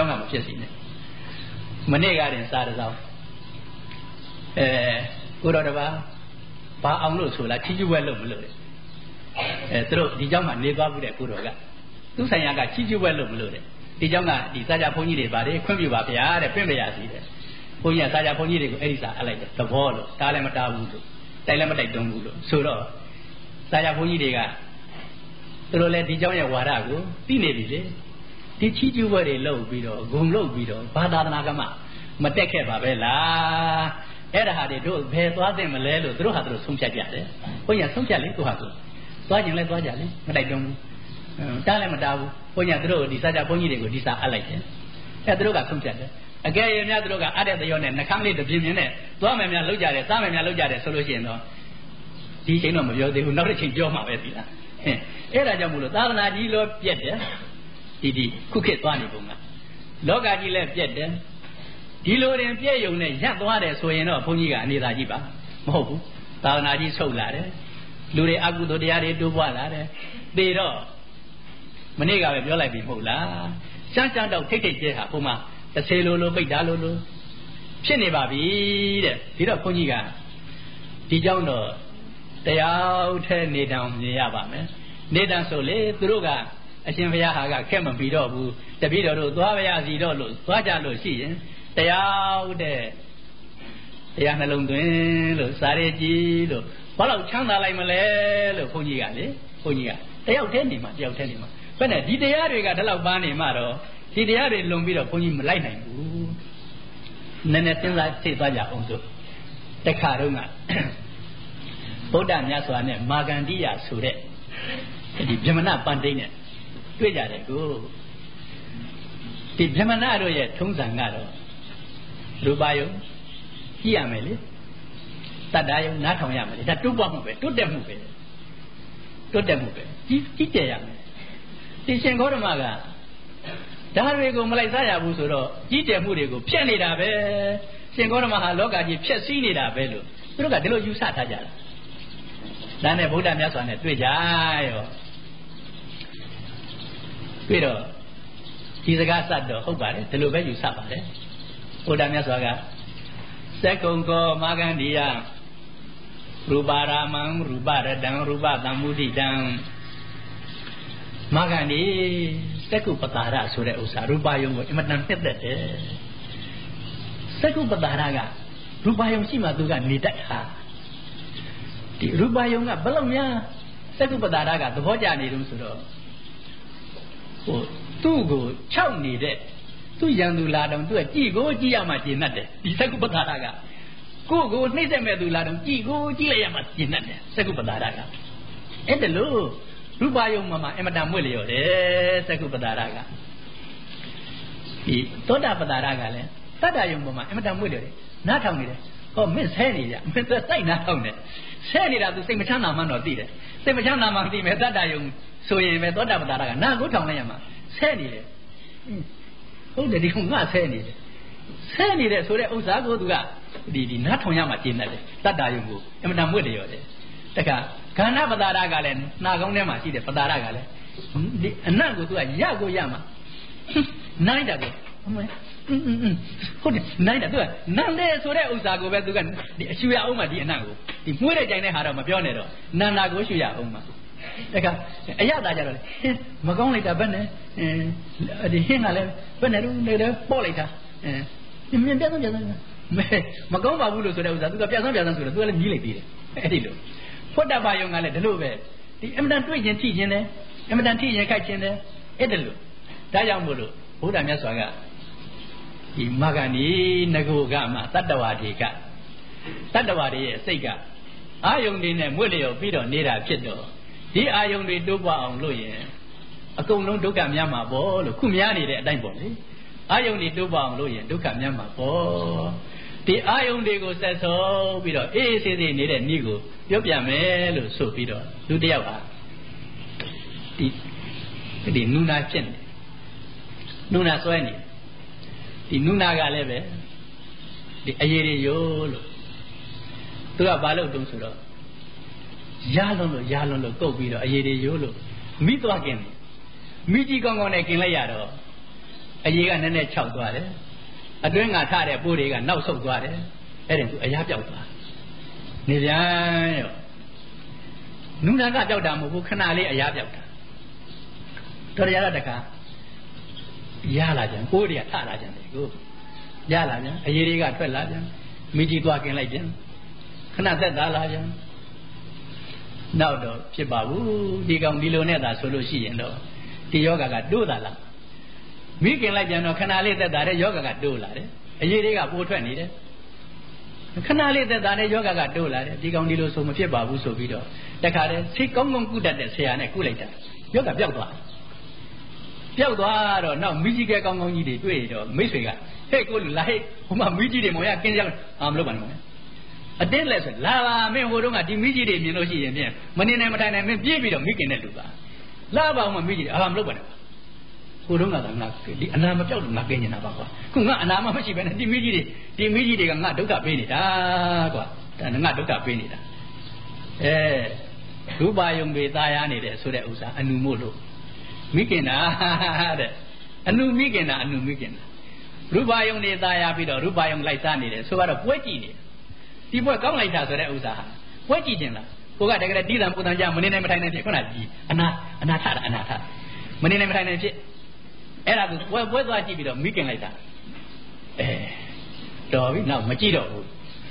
[SPEAKER 2] မနေ့ကတင်စားတစောင်းကိုတော်တပါဘာအောင်လို့ဆိုလားချီးကျူးပွဲလုပ်မလို့သူတို့ဒီเจ้าမှာနေသွားဘူးတဲ့ကိုတော်ကသူဆိုင်ရာကချီးကျူးပွဲလုပ်မလို့တဲ့ဒီเจ้าကဒီစာကြဘုန်းကြီးတွေပါတယ်ခွင့်ပြုပါဗျာတဲ့ပြင့်ပြရစီတဲ့ဘုန်းကြီးကစာကြဘုန်းကြီးတွေကိုအဲ့ဒီစာအပ်လိုက်တယ်သဘောလို့တားလည်းမတားဘူးလို့တိုက်လည်းမတိုက်တွန်းဘူးလို့ဆိုတော့စာကြဘုန်းကြီးတွေကသူတို့လည်းဒီเจ้าရဲ့ဝါဒကိုသိနေပြီလေဒီချီးကျူးပွဲတွေလုပ်ပြီးတော့ဂုံလုပ်ပြီးတော့ဘာသာနာကမှမတက်ခဲ့ပါပဲလားအဲ့ဒါဟာတွေတို့ဘယ်သွားသင့်မလဲလို့သူတို့ဟာသူတို့ဆုံးဖြတ်ကြတယ်ဘုန်းကြီးဆုံးဖြတ်လေသူဟာသူသွားခြင်းလဲသွားကြလေမတိုက်တွန်းဘူးတားလည်းမတားဘူးဘုန်းကြီးကသူတို့ဒီစာကြဘုန်းကြီးတွေကိုဒီစာအပ်လိုက်တယ်အဲ့သူတို့ကဆုံးဖြတ်တယ်အကယ်၍များသူတို့ကအပ်တဲ့တရောနဲ့နှခမ်းလေးတစ်ပြင်းပြင်းနဲ့သွားမယ်များလောက်ကြတယ်စားမယ်များလောက်ကြတယ်ဆိုလို့ရှိရင်တော့ဒီချိန်တော့မပြောသေးဘူးနောက်တစ်ချိန်ပြောမှာပဲဒီလားအဲ့ဒါကြောင့်မို့လို့သာသနာကြီးလောပြက်တယ်ဒီခုခေတ်သွားနေပုံကလောကကြီးလည်းပြက်တယ်ဒီလိုတင်ပြည့်ယုံနဲ့ရပ်သွားတယ်ဆိုရင်တော့ဘုန်းကြီးကအနေသာကြီးပါမဟုတ်ဘူးသာသနာကြီးဆုတ်လာတယ်လူတွေအကုသိုလ်တရားတွေတိုးပွားလာတယ်သေတော့မနေ့ကပဲပြောလိုက်ပြီမဟုတ်လားရှမ်းတော့ထိတ်ကျဲဟာဘုံမှာ30လိုပိတ်တာလိုဖြစ်နေပါပြီတဲ့ဒီတော့ဘုန်းကြီးကဒီကြောင့်တော့တရားထဲနေတောင်မြင်ရပါမယ်နေတန်ဆိုလေသူတို့ကအရှင်ဘုရားဟာကခက်မပြီးတော့ဘူးတပည့်တော်တို့သွားပါရစီတော့လို့သွားကြလို့ရှိရင်တရားတဲ့တရားနှလုံးသွင်းလို့စာရေးကြည့်လို့ဘာလို့ချမ်းသာလိုက်မလဲလို့ဘုန်းကြီးကလေဘုန်းကြီးကတယောက်တည်းနေမှာဘယ်နဲ့ဒီတရားတွေကဒီလောက်ပါနေမှတော့ဒီတရားတွေလွန်ပြီးတော့ဘုန်းကြီးမလိုက်နိုင်ဘူးနည်းနည်းစဉ်းစားသိသွားကြအောင်စို့တခါတော့ကဗုဒ္ဓမြတ်စွာနဲ့မာဂန္ဓိယဆိုတဲ့ဒီဗြဟ္မဏပန္တိတ်နဲ့တွေ့ကြတယ်ကိုဒီဗြဟ္မဏတို့ရဲ့ထုံးစံကတော့ရူပယုံကြည့်ရမယ်လေတတ္တယုံနားထောင်ရမယ်လေဒါတိုးပွားမှုပဲတိုးတက်မှုပဲကြီးကျယ်ရမယ်ဒီရှင်ဂေါတမကဒါတွေကိုမလိုက်စားရဘူးဆိုတော့ကြီးကျယ်မှုတွေကိုဖျက်နေတာပဲရှင်ဂေါတမဟာလောကကြီးဖျက်ဆီးနေတာပဲလို့သူတို့ကဒီလိုယူဆထားကြတာဒါနဲ့ဗုဒ္ဓမြတ်စွာနဲ့တွေ့ကြရောတွေ့တော့ဒီစကားစတော့ဟုတ်ပါတယ်ဒီလိုပဲယူဆပါတယ်ဗုဒ္ဓမြတ်စွာကသက္ကုံကောမာဂန္ဓိယရူပါရာမံရူပရတံရူပသံမုဒိတံမာဂန္ဒီသက္ကုပတာရဆိုတဲ့ဥစ္စာရူပယုံကိုအမတန်တက်တယ်သက္ကုပတာရကရူပယုံရှိမှသူကနေတတ်တာဒီရူပယုံကဘယ်လောက်များသက္ကုပတာရကသဘောကျနေလို့ဆိုတော့ဟိုသူ့ကိုခြောက်နေတဲ့သူ့ရန်သူလာတော့သူကကြည်ကိုကြည်ရမှကျင်တတ်တယ်ဒီသက္ကုပတာရကကိုနှိမ့်ဆက်မဲ့သူလာတော့ကြည်ကိုကြည်လိုက်ရမှကျင်တတ်တယ်သက္ကုပတာရကအဲ့ဒါလို့ရူပယုံမှာအမတန်မွေ့လျော်တယ်သက္ကုပတာရကဒီသောတာပတာရကလည်းတတ္တယုံမှာအမတန်မွေ့လျော်တယ်နားထောင်နေတယ်ဟောမင်းဆဲနေကြမင်းစိုက်နားထောင်နေဆဲနေတာသူစိတ်မချမ်းသာမှတော့သိတယ်စိတ်မချမ်းသာမှသိမယ်တတ္တယုံဆိုရင်ပဲသောတာပတာရကနားကိုထောင်လိုက်ရမှာဆဲနေတယ်ဟုတ်တယ်ဒီကငါဆဲနေတယ်ဆဲနေတဲ့ဆိုတဲ့ဥစ္စာကိုသူကဒီနားထောင်ရမှာကျင့်တတ်တယ်တတ္တယုံကိုအမတန်မွေ့လျော်တယ်တခါခန္ဓာပတာရကလည်းနှာကောင်းထဲမှာရှိတဲ့ပတာရကလည်းဒီအနတ်ကိုသူကရကိုရမှာနိုင်တာကိုဟုတ်တယ်နိုင်တာသူကနန်းလေဆိုတဲ့ဥစ္စာကိုပဲသူကဒီအရှူရအောင်မှဒီအနတ်ကိုဒီမှုတဲ့ကြိုင်တဲ့ဟာတော့မပြောနဲ့တော့နန္တာကိုရှူရအောင်မှတခါအရသာကြတော့လေမကောင်းလိုက်တာဘယ်နဲ့ဒီဟင်းကလည်းဘယ်နဲ့တော့နေတယ်ပေါ့လိုက်တာမြင်ပြတ်ဆုံးမကောင်းပါဘူးလို့ဆိုတဲ့ဥစ္စာသူကပြတ်ဆုံးဆိုတော့သူကလည်းမြည်လိုက်သေးတယ်အဲ့ဒီလိုဖွတ်တပါယုံကလည်းဒီလိုပဲဒီအမတန်တွေ့ခြင်းထိခြင်းတယ်အမတန်ထိရင်ခိုက်ခြင်းတယ်အဲ့ဒါလို့ဒါကြောင့်မို့လို့ဘုရားမြတ်စွာကဒီမဂ္ဂဏီငကိုကမှတတ္တဝါတွေကတတ္တဝါတွေရဲ့စိတ်ကအာယုန်တွေနဲ့မွေ့လျော်ပြီးတော့နေတာဖြစ်တော့ဒီအာယုန်တွေတိုးပွားအောင်လို့ရင်အကုန်လုံးဒုက္ခများမှာပေါ့လို့ခုများနေတဲ့အတိုင်းပေါ့လေအာယုန်တွေတိုးပွားအောင်လို့ရင်ဒုက္ခများမှာပေါ့ဒီအာယုန်တွေကိုဆက်ဆုံးပြီးတော့အေးအေးဆေးဆေးနေတဲ့ဤကိုပြောပြမယ်လို့ဆိုပြီးတော့လူတစ်ယောက်ဟာဒီနုနာဖြစ်နေနုနာဆွဲနေဒီနုနာကလည်းပဲဒီအရေးတွေရိုးလို့သူကဘာလို့တုံးဆိုတော့ရလွန်လို့ကုတ်ပြီးတော့အရေးတွေရိုးလို့မိသွားกินမိကြီးကောင်းကောင်းနဲ့กินလိုက်ရတော့အရေးကနည်းနည်းခြောက်သွားတယ်အတွင်းငါထတဲ့ပိုးတွေကနောက်ဆုတ်သွားတယ်အဲ့ဒါသူအရာပြောက်သွားနေပြန်ရောနုနာကပြောက်တာမဟုတ်ဘူးခဏလေးအရာပြောက်တာတော်ရရတခါရလာပြန်ပိုးတွေကထလာပြန်တယ်ကိုရလာပြန်အရေးတွေကထွက်လာပြန်မိကြီးသွားกินလိုက်ပြန်ခဏသက်သာလာပြန်နောက်တော့ဖြစ်ပါဘူးဒီကောင်ဒီလိုနဲ့သာဆိုလို့ရှိရင်တော့ဒီယောဂကတိုးတာလားမိခင်လိုက်ပြန်တော့ခဏလေးသက်သာတဲ့ယောဂကတိုးလာတယ်အရေးတွေကပိုးထွက်နေတယ်ခဏလေးသက်သာတဲ့ယောဂကတိုးလာတယ်ဒီကောင်ဒီလိုဆိုမဖြစ်ပါဘူးဆိုပြီးတော့တခါတည်းစိတ်ကောင်းကောင်းကုတတ်တဲ့ဆရာနဲ့ကုလိုက်တာယောဂပျောက်သွားတော့နောက်မိကြီးကဲကောင်းကောင်းကြီးတွေတွေ့တော့မိတ်ဆွေကဟဲ့ကိုလူလာဟဲ့ဟိုမှာမိကြီးတွေမောင်ရကင်းကြမလုပ်ပါနဲ့အတင်းလဲဆိုလာပါမင်းဟိုတုန်းကဒီမိကြီးတွေမြင်လို့ရှိရင်ဖြင့်မနေနိုင်မထိုင်နိုင်မင်းပြေးပြီးတော့မိခင်နဲ့လူပါလာပါအောင်မမိကြီးအာမလုပ်ပါနဲ့ဟိုတုန်းကငါဒီအနာမပြောက်လို့ငါကင်းနေတာပါကွာခုငါအနာမမရှိဘဲနဲ့ဒီမိကြီးတွေကငါဒုက္ခပေးနေတာကွာဒါငါဒုက္ခပေးနေတာရူပယုံပေตายာနေတယ်ဆိုတဲ့ဥစ္စာအနုမို့လို့မိခင်တာတဲ့အနုမိခင်တာရူပယုံနေตายာပြီးတော့ရူပယုံလိုက်စားနေတယ်ဆိုတော့ပွဲကြည့်နေဒီပွဲကောင်းလိုက်တာဆိုတဲ့ဥစ္စာဟာပွဲကြည့်တင်လားကိုကတကယ်တီးတံပူတံကြမနေနိုင်မထိုင်နိုင်ဖြစ်ခုနကြီးအနာထမနေနိုင်မထိုင်နိုင်ဖြစ်အဲ့ဒါကိုပွဲသွားကြည့်ပြီးတော့မိခင်လိုက်တာတော်ပြီနောက်မကြည့်တော့ဘူး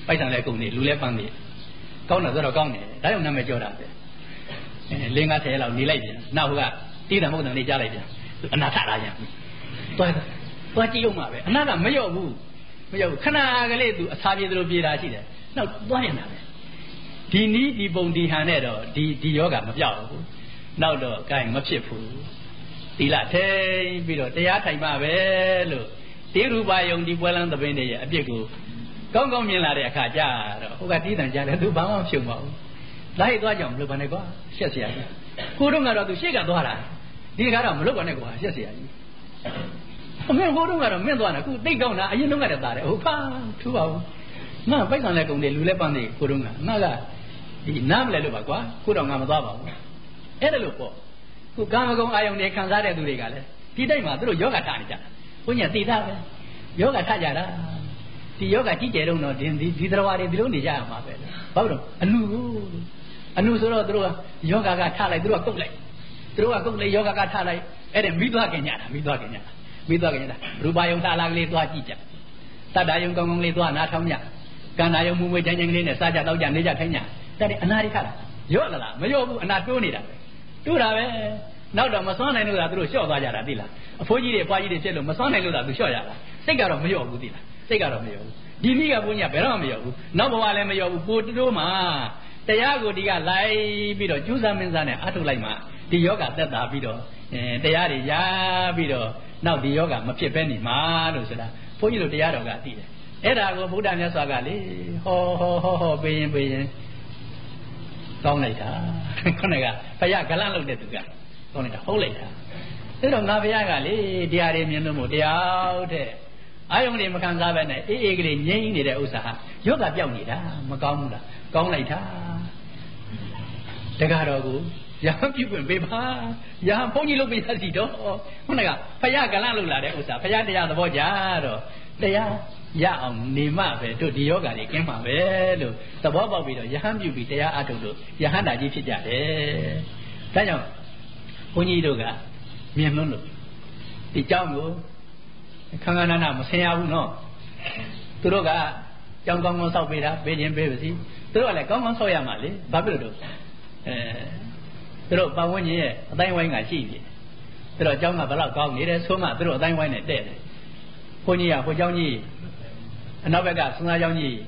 [SPEAKER 2] ပိုက်ဆံလည်းကုန်နေလူလည်းပန်းနေကောင်းတော့ကောင်းတယ်ဒါကြောင့်နာမည်ကြောတာပဲလင်းကား10လောက်နေလိုက်ပြန်နောက်ကတီးတယ်မဟုတ်တယ်နေကြလိုက်ပြန်အနာထလာပြန်သွားကြည့်အောင်ပါပဲအနာကမလျော့ဘူးခဏကလေးသူအစာပြေသလိုပြေတာရှိတယ်နောက်သွားရင်တာပဲဒီနီးဒီပုံဒီဟန်နဲ့တော့ဒီယောဂမပြောက်ဘူးနောက်တော့ကိုင်းမဖြစ်ဘူးသီလထိန်ပြီးတော့တရားထိုင်ပါပဲလို့တေရူပါယုံဒီပွဲလန်းသဘင်တွေရဲ့အပြစ်ကိုကောင်းကောင်းမြင်လာတဲ့အခါကျတော့ဟိုကတီးတန်ကြတယ်သူဘာမှမဖြုံပါဘူးလိုက်သွားကြအောင်မလုပ်ပါနဲ့ကွာရှက်เสียကြီးကိုတော့ကတော့သူရှေ့ကသွားတာဒီခါတော့မလုပ်ပါနဲ့ကွာရှက်เสียကြီးအမေကိုတော့ကတော့မင်းသွားတာခုတိတ်ကောင်းတာအရင်လုံးကတည်းကတာတယ်ဟုတ်ဖာထူပါဘူးငါပိုက်ဆံလဲကုန်တယ်လူလဲပန်းနေကိုတော့ကငါကဒီနားမလဲလို့ပါကွာခုတော့ငါမသွားပါဘူးအဲ့ဒါလို့ပေါ့ခုကာမဂုဏ်အာယုန်တွေခံစားတဲ့သူတွေကလည်းဒီတိုက်မှာသူတို့ယောဂထနေကြတာဘုညာသိတာပဲယောဂထကြတာဒီယောဂကြီးကျယ်တော့ဒီတရားတွေဒီလိုနေကြရမှာပဲဘာလို့အနုဆိုတော့သူတို့ကယောဂကထလိုက်သူတို့ကကုတ်လိုက်ယောဂကထလိုက်အဲ့ဒါမိသွားခင်ကြတာရူပါယုံလှလာကလေးသွားကြည့်ကြတတ္တယုံကောင်းကောင်းလေးသွားနားထောင်ကြကန္နာယုံမူမွေးချမ်းချမ်းကလေးနဲ့စားကြတော့ကြနေကြခိုင်းကြတတည်းအနာတွေခတ်တာရော့လာလားမရော့ဘူးအနာတိုးနေတာပဲတိုးတာပဲနောက်တော့မစွမ်းနိုင်လို့သာသူတို့လျှော့သွားကြတာသိလားအဖိုးကြီးတွေအဖွားကြီးတွေဖြစ်လို့မစွမ်းနိုင်လို့သာသူလျှော့ရတာစိတ်ကတော့မရော့ဘူးသိလားစိတ်ကတော့မရော့ဘူးဒီမိကဘုန်းကြီးကဘယ်တော့မှမရော့ဘူးနောက်ဘဝလည်းမရော့ဘူးပိုတိုးမှတရားကိုဒီကလိုက်ပြီးတော့ကျူးစာမင်းစားနဲ့အထုတ်လိုက်မှဒီယောဂသက်သာပြီးတော့တရားတွေရပြီးတော့နောက်ဒီယောဂမဖြစ်ပဲနေမှာလို့ဆိုတာဘုန်းကြီးတို့တရားတော်ကသိတယ်အဲ့ဒါကိုဗုဒ္ဓမြတ်စွာကလေဟောပေးရင်ကောင်းလိုက်တာခုနကဘုရားဂလန့်လုပ်တဲ့သူကကောင်းလိုက်တာဟုတ်လိုက်တာအဲ့တော့ငါဘုရားကလေတရားတွေမြင်လို့မို့တရားတဲ့အာယုန်တွေမခံစားပဲနဲ့အေးကလေးငြိမ့်နေတဲ့ဥစ္စာဟာယောဂပြောက်နေတာမကောင်းဘူးလားကောင်းလိုက်တာတကားတော်ကိုရဟန်းပြုခွင့်ပေးပါရဟန်းဘုန်းကြီးလုပ်ပေးရစီတော့ခုနကဘုရားဂလန့်လုပ်လာတဲ့ဥစ္စာဘုရားတရားသဘောကြတော့တရားရအောင်နေမှပဲတို့ဒီယောဂါတွေကင်းမှာပဲလို့သဘောပေါက်ပြီးတော့ယဟန်ပြုပြီးတရားအထုတ်လို့ယဟန်တာကြီးဖြစ်ကြတယ်။ဒါကြောင့်ဘုန်းကြီးတို့ကမြင်လွန်းလို့ဒီเจ้าကိုခန္ဓာနာနာမဆင်ရဘူးနော်။သူတို့ကကြောင်းကောင်းကောင်းဆောက်ပေးတာပေးခြင်းပေးပါစီ။သူတို့ကလည်းကောင်းကောင်းဆောက်ရမှာလေ။ဘာဖြစ်လို့သူတို့ပတ်ဝန်းကျင်ရဲ့အတိုင်းဝိုင်းကရှိနေတယ်။သူတို့เจ้าကဘယ်လောက်ကောင်းနေတယ်ဆိုမှသူတို့အတိုင်းဝိုင်းနဲ့တဲ့တယ်။ဘုန်းကြီးကဟိုเจ้าကြီးအနောက်ဘက်ကစွန်းစားเจ้าကြီး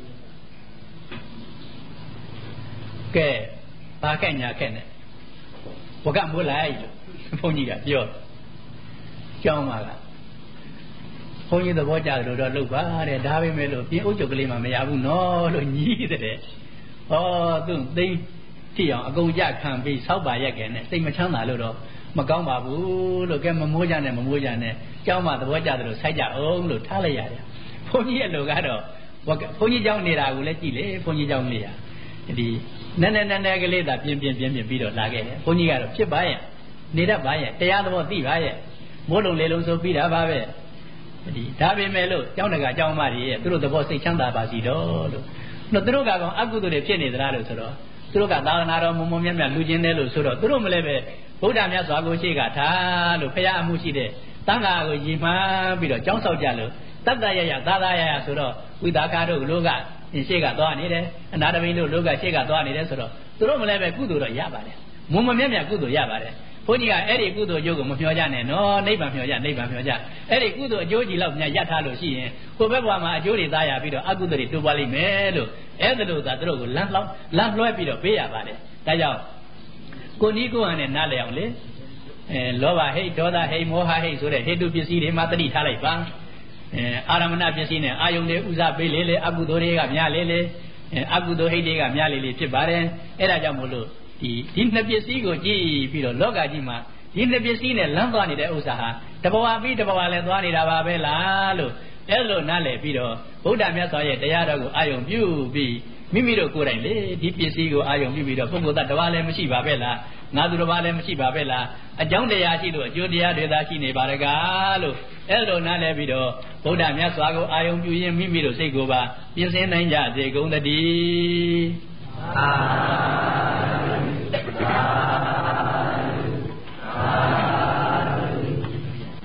[SPEAKER 2] ကဲဘာကဲ့ညာကဲ့နဲ့ဝကမိုးလိုက်လို့ဘုန်းကြီးကပြောကျောင်းမှာကဘုန်းကြီးသဘောကျတယ်လို့တော့လုပ်ပါတဲ့ဒါပေမဲ့လို့ပြင်အုပ်ချုပ်ကလေးမှမရဘူးနော်လို့ညီးတဲ့ဟောသူသိကြည့်အောင်အကုန်ကြခံပြီးစောက်ပါရက်ကဲနဲ့စိတ်မချမ်းသာလို့တော့မကောင်းပါဘူးလို့ကဲမမိုးကြနဲ့ကျောင်းမှာသဘောကျတယ်လို့ဆိုက်ကြအောင်လို့ထားလိုက်ရတယ်ဘုန်းကြီးရဲ့လူကတော့ဘုန်းကြီးကျောင်းနေတာကိုလည်းကြည့်လေဘုန်းကြီးကျောင်းနေရဒီနည်းနည်းကလေးသာပြင်းပြီးတော့လာခဲ့တယ်ဘုန်းကြီးကတော့ဖြစ်ပါရဲ့နေတတ်ပါရဲ့တရားသဘောသိပါရဲ့မိုးလုံးလေလုံးဆိုပြီးတာပါပဲဒီဒါပေမဲ့လို့ကျောင်းတကာကျောင်းမတွေရဲ့သူတို့သဘောစိတ်ချမ်းသာပါစီတော့လို့သူတို့ကတော့အကုသိုလ်တွေဖြစ်နေသလားလို့ဆိုတော့သူတို့ကသာသနာတော်မုံမြတ်လူချင်းတယ်လို့ဆိုတော့သူတို့မလဲပဲဗုဒ္ဓမြတ်စွာကိုရှိကထားလို့ဖရာအမှုရှိတဲ့သံဃာကိုရည်မှန်းပြီးတော့ကျောင်းဆောက်ကြလို့တတ္တရရသာသာရရဆိုတော့ဝိသကာတို့လူကရှေ့ကသွားနေတယ်အနာတပိတို့လူကရှေ့ကသွားနေတယ်ဆိုတော့သူတို့မလဲပဲကုသိုလ်တော့ရပါတယ်မုံမမြတ်ကုသိုလ်ရပါတယ်ဘုန်းကြီးကအဲ့ဒီကုသိုလ်အကျိုးကိုမမျှော်ကြနဲ့နော်နိဗ္ဗာန်မျှော်ကြအဲ့ဒီကုသိုလ်အကျိုးကြီးလောက်များရထားလို့ရှိရင်ကိုယ်ဘက်ဘဝမှာအကျိုးတွေသားရပြီးတော့အကုသိုလ်တွေတိုးပွားလိမ့်မယ်လို့အဲ့ဒါလို့သာသူတို့ကိုလမ်းလွှဲပြီးတော့ပေးရပါတယ်ဒါကြောင့်ကိုနီးကိုဟန်နဲ့နားလည်အောင်လေလောဘဟိတ်ဒေါသဟိတ်မောဟဟိတ်ဆိုတဲ့ဟေတုပစ္စည်းတွေမှာတတိထားလိုက်ပါအာရမဏပစ္စည်းနဲ့အာယုန်တွေဥစားပေးလေအကုသိုလ်တွေကများလေအကုသိုလ်ဟိတ်တွေကများလေဖြစ်ပါတယ်အဲ့ဒါကြောင့်မို့လို့ဒီနှစ်ပစ္စည်းကိုကြည့်ပြီးတော့လောကကြီးမှာဒီနှစ်ပစ္စည်းနဲ့လမ်းသွားနေတဲ့ဥစ္စာဟာတဘဝပြီးတဘဝလည်းသွားနေတာပါပဲလားလို့အဲ့လိုနားလည်ပြီးတော့ဗုဒ္ဓမြတ်စွာရဲ့တရားတော်ကိုအာယုံပြုပြီးမိမိတို့ကိုယ်တိုင်လေဒီပစ္စည်းကိုအာယုံပြုပြီးတော့ပုဂ္ဂိုလ်တ attva လည်းမရှိပါပဲလားငါသူတစ်ပါးလည်းမရှိပါပဲလားအကြောင်းတရားရှိလို့အကျိုးတရားတွေသာရှိနေပါရကားလို့အဲ့လိုနားလည်ပြီးတော့ဗုဒ္ဓမြတ်စွာကိုအာယုံပြုရင်းမိမိတို့စိတ်ကိုပါပြင်ဆင်နိုင်ကြစေကုန်သတည်း